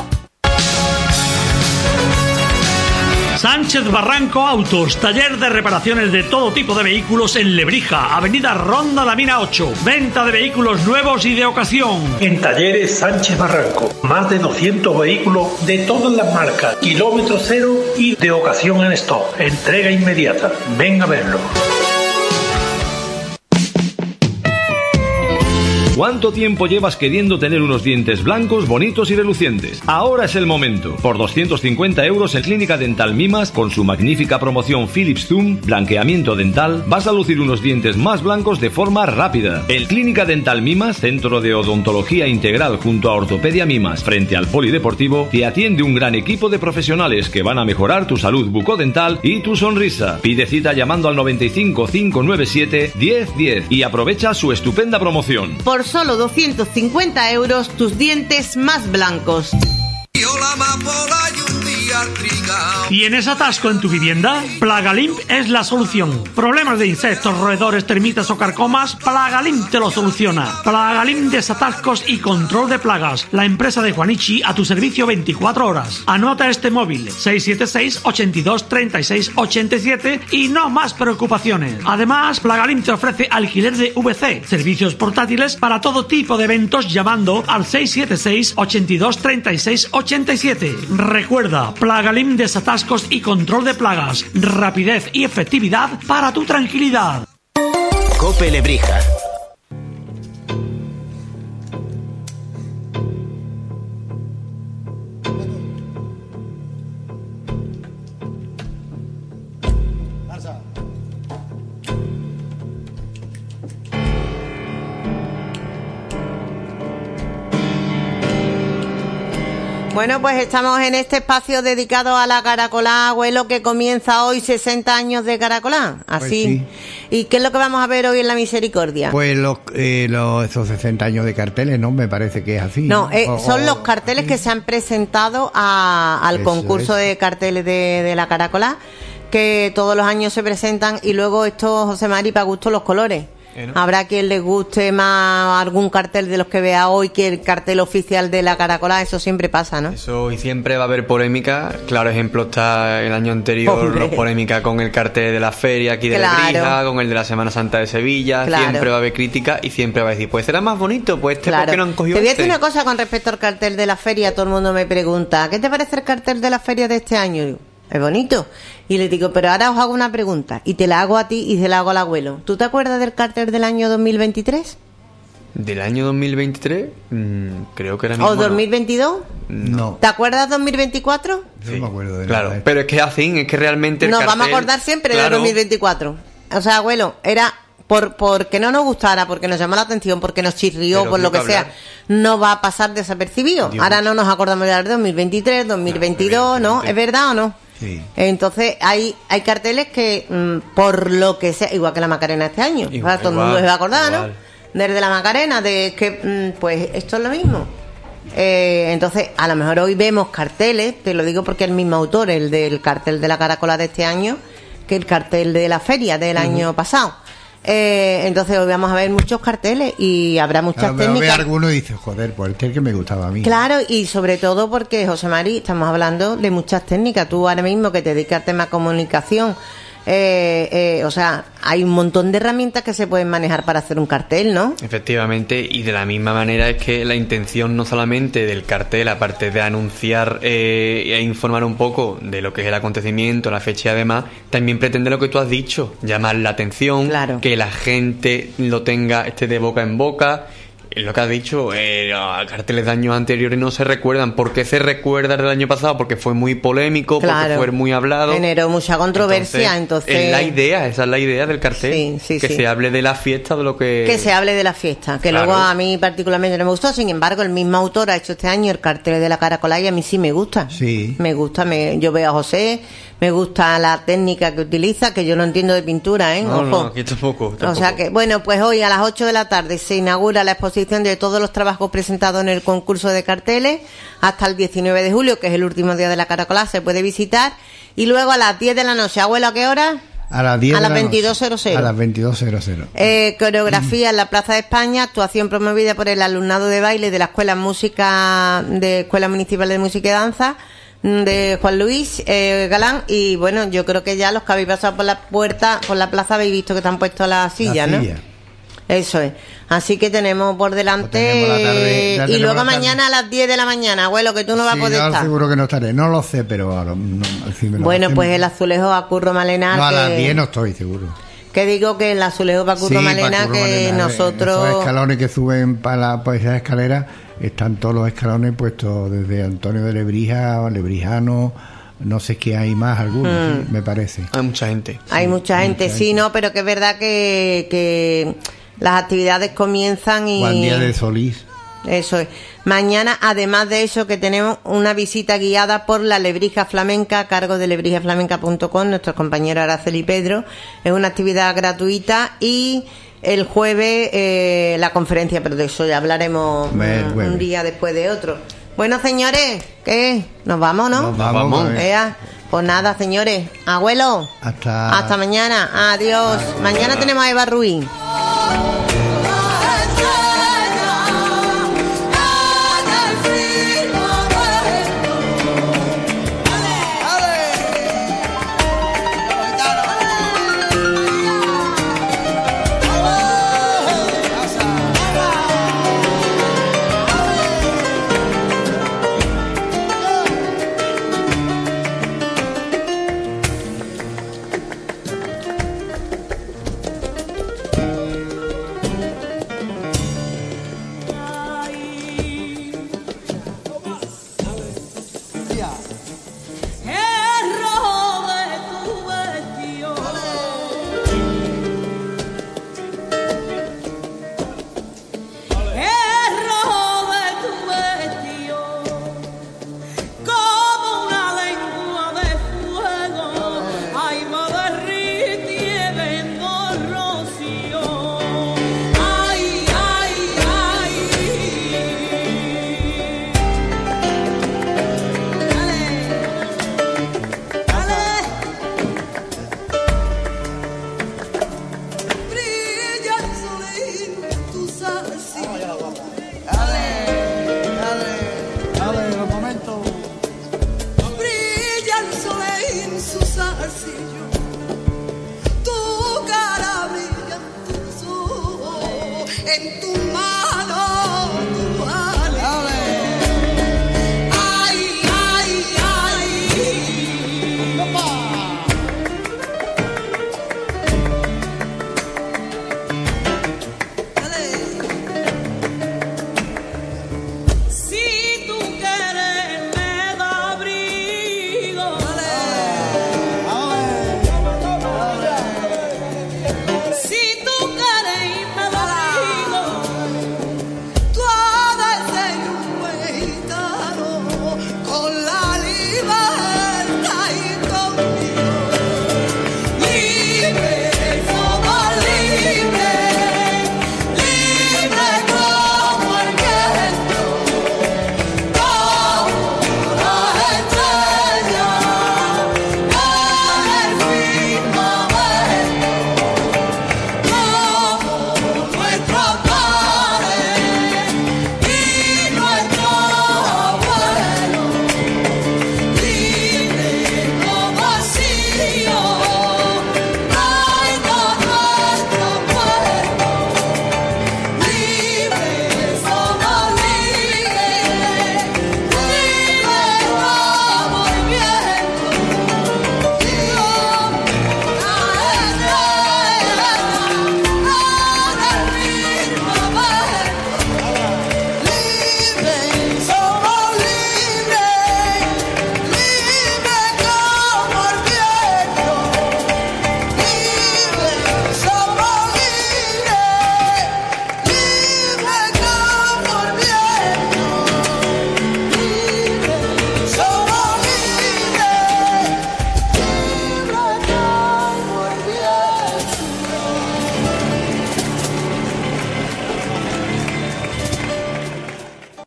Sánchez Barranco Autos, taller de reparaciones de todo tipo de vehículos en Lebrija, avenida Ronda La Mina 8. Venta de vehículos nuevos y de ocasión. En Talleres Sánchez Barranco, más de 200 vehículos de todas las marcas, kilómetro cero y de ocasión en stock. Entrega inmediata. Ven a verlo. ¿Cuánto tiempo llevas queriendo tener unos dientes blancos, bonitos y relucientes? Ahora es el momento. Por 250 euros en Clínica Dental Mimas, con su magnífica promoción Philips Zoom, blanqueamiento dental, vas a lucir unos dientes más blancos de forma rápida. En Clínica Dental Mimas, centro de odontología integral junto a Ortopedia Mimas, frente al polideportivo, te atiende un gran equipo de profesionales que van a mejorar tu salud bucodental y tu sonrisa. Pide cita llamando al 95 597 1010 y aprovecha su estupenda promoción. Por solo 250 euros, tus dientes más blancos. ¿Tienes atasco en tu vivienda? Plagalimp es la solución. Problemas de insectos, roedores, termitas o carcomas, Plagalimp te lo soluciona. Plagalimp desatascos y control de plagas. La empresa de Juanichi a tu servicio 24 horas. Anota este móvil: 676 82 36 87 y no más preocupaciones. Además, Plagalimp te ofrece alquiler de VC, servicios portátiles para todo tipo de eventos llamando al 676 82 36 87. Recuerda, Plagalimp desatascos y control de plagas, rapidez y efectividad para tu tranquilidad. Cope Lebrija. Bueno, pues estamos en este espacio dedicado a la caracolá, abuelo, que comienza hoy 60 años de caracolá. Así. Pues sí. ¿Y qué es lo que vamos a ver hoy en la Misericordia? Pues esos 60 años de carteles, ¿no? Me parece que es así. No, son los carteles que se han presentado al concurso de carteles de la caracolá, que todos los años se presentan, y luego esto, José Mari, para gusto los colores. ¿No? Habrá quien le guste más algún cartel de los que vea hoy que el cartel oficial de la caracolá. Eso siempre pasa, ¿no? Eso, y siempre va a haber polémica. Claro ejemplo está el año anterior, la polémica con el cartel de la feria aquí de Lebrija, con el de la Semana Santa de Sevilla. Siempre va a haber crítica y siempre va a decir, pues será más bonito, pues ¿por qué no han cogido? Te voy a decir una cosa con respecto al cartel de la feria. Todo el mundo me pregunta, ¿qué te parece el cartel de la feria de este año? Es bonito. Y le digo, pero ahora os hago una pregunta, y te la hago a ti y se la hago al abuelo. ¿Tú te acuerdas del cartel del año 2023? ¿Del año 2023? Creo que era mismo. ¿O 2022? No. ¿Te acuerdas 2024? Sí. No me acuerdo de claro, nada. Pero es que así, es que realmente el nos cartel, vamos a acordar siempre de 2024. O sea, abuelo, era porque no nos gustara, porque nos llamó la atención, porque nos chirrió, por lo que sea, no va a pasar desapercibido. Ahora no nos acordamos de 2023, 2022, ¿no? ¿Es verdad o no? Sí. Entonces hay carteles que por lo que sea, igual que la Macarena este año, todo el mundo se va a acordar, ¿no? Desde la Macarena, de que pues esto es lo mismo. Entonces a lo mejor hoy vemos carteles, te lo digo porque el mismo autor, el del cartel de la Caracola de este año, que el cartel de la feria del año pasado. Entonces hoy vamos a ver muchos carteles y habrá muchas técnicas. Ve alguno y dice, joder, pues el que me gustaba a mí. Claro, y sobre todo porque, José Mari, estamos hablando de muchas técnicas. Tú ahora mismo que te dedicas al tema comunicación, o sea, hay un montón de herramientas que se pueden manejar para hacer un cartel, ¿no? Efectivamente, y de la misma manera es que la intención no solamente del cartel, aparte de anunciar e informar un poco de lo que es el acontecimiento, la fecha y además, también pretende lo que tú has dicho, llamar la atención, claro, que la gente lo tenga, esté de boca en boca. Lo que has dicho, carteles de años anteriores no se recuerdan. ¿Por qué se recuerda del año pasado? Porque fue muy polémico, claro, porque fue muy hablado. Generó mucha controversia, entonces... Es la idea, esa es la idea del cartel. Sí, que se hable de la fiesta, de lo que... Que se hable de la fiesta, que claro, luego a mí particularmente no me gustó. Sin embargo, el mismo autor ha hecho este año el cartel de la Caracola y a mí sí me gusta. Sí. Me gusta, yo veo a José... Me gusta la técnica que utiliza, que yo no entiendo de pintura, ¿eh? No, no, aquí tampoco. O sea que, bueno, pues hoy a las 8 de la tarde se inaugura la exposición de todos los trabajos presentados en el concurso de carteles. Hasta el 19 de julio, que es el último día de la Caracola, se puede visitar. Y luego a las 10 de la noche, abuelo, ¿a qué hora? A las 10 a las 22:00. A las 22:00. Coreografía en la Plaza de España, actuación promovida por el alumnado de baile de la Escuela Municipal de Música y Danza, de Juan Luis Galán. Y bueno, yo creo que ya los que habéis pasado por la puerta, por la plaza, habéis visto que te han puesto la silla, ¿no? Eso es. Así que tenemos por delante y luego mañana a las 10 de la mañana, abuelo, que tú no vas a poder estar. Seguro que no estaré, no lo sé, pero bueno, pues el azulejo a Curro Malena. No, a las 10 no estoy seguro. Que digo que el azulejo para Curro Malena, que nosotros... Esos escalones que suben para esa escalera, están todos los escalones puestos desde Antonio de Lebrija, Lebrijano, no sé qué hay más, algunos, sí, me parece. Hay mucha gente. Hay mucha gente, sí, no, pero que es verdad que las actividades comienzan y... Juan Díaz de Solís. Eso es. Mañana, además de eso, que tenemos una visita guiada por la Lebrija Flamenca a cargo de lebrijaflamenca.com, nuestro compañero Araceli Pedro. Es una actividad gratuita y el jueves la conferencia, pero de eso ya hablaremos un día después de otro. Bueno, señores, ¿qué? ¿Nos vamos, no? Nos vamos. Pues nada, señores. Abuelo. Hasta mañana. Adiós. Mañana tenemos a Eva Ruiz. En tu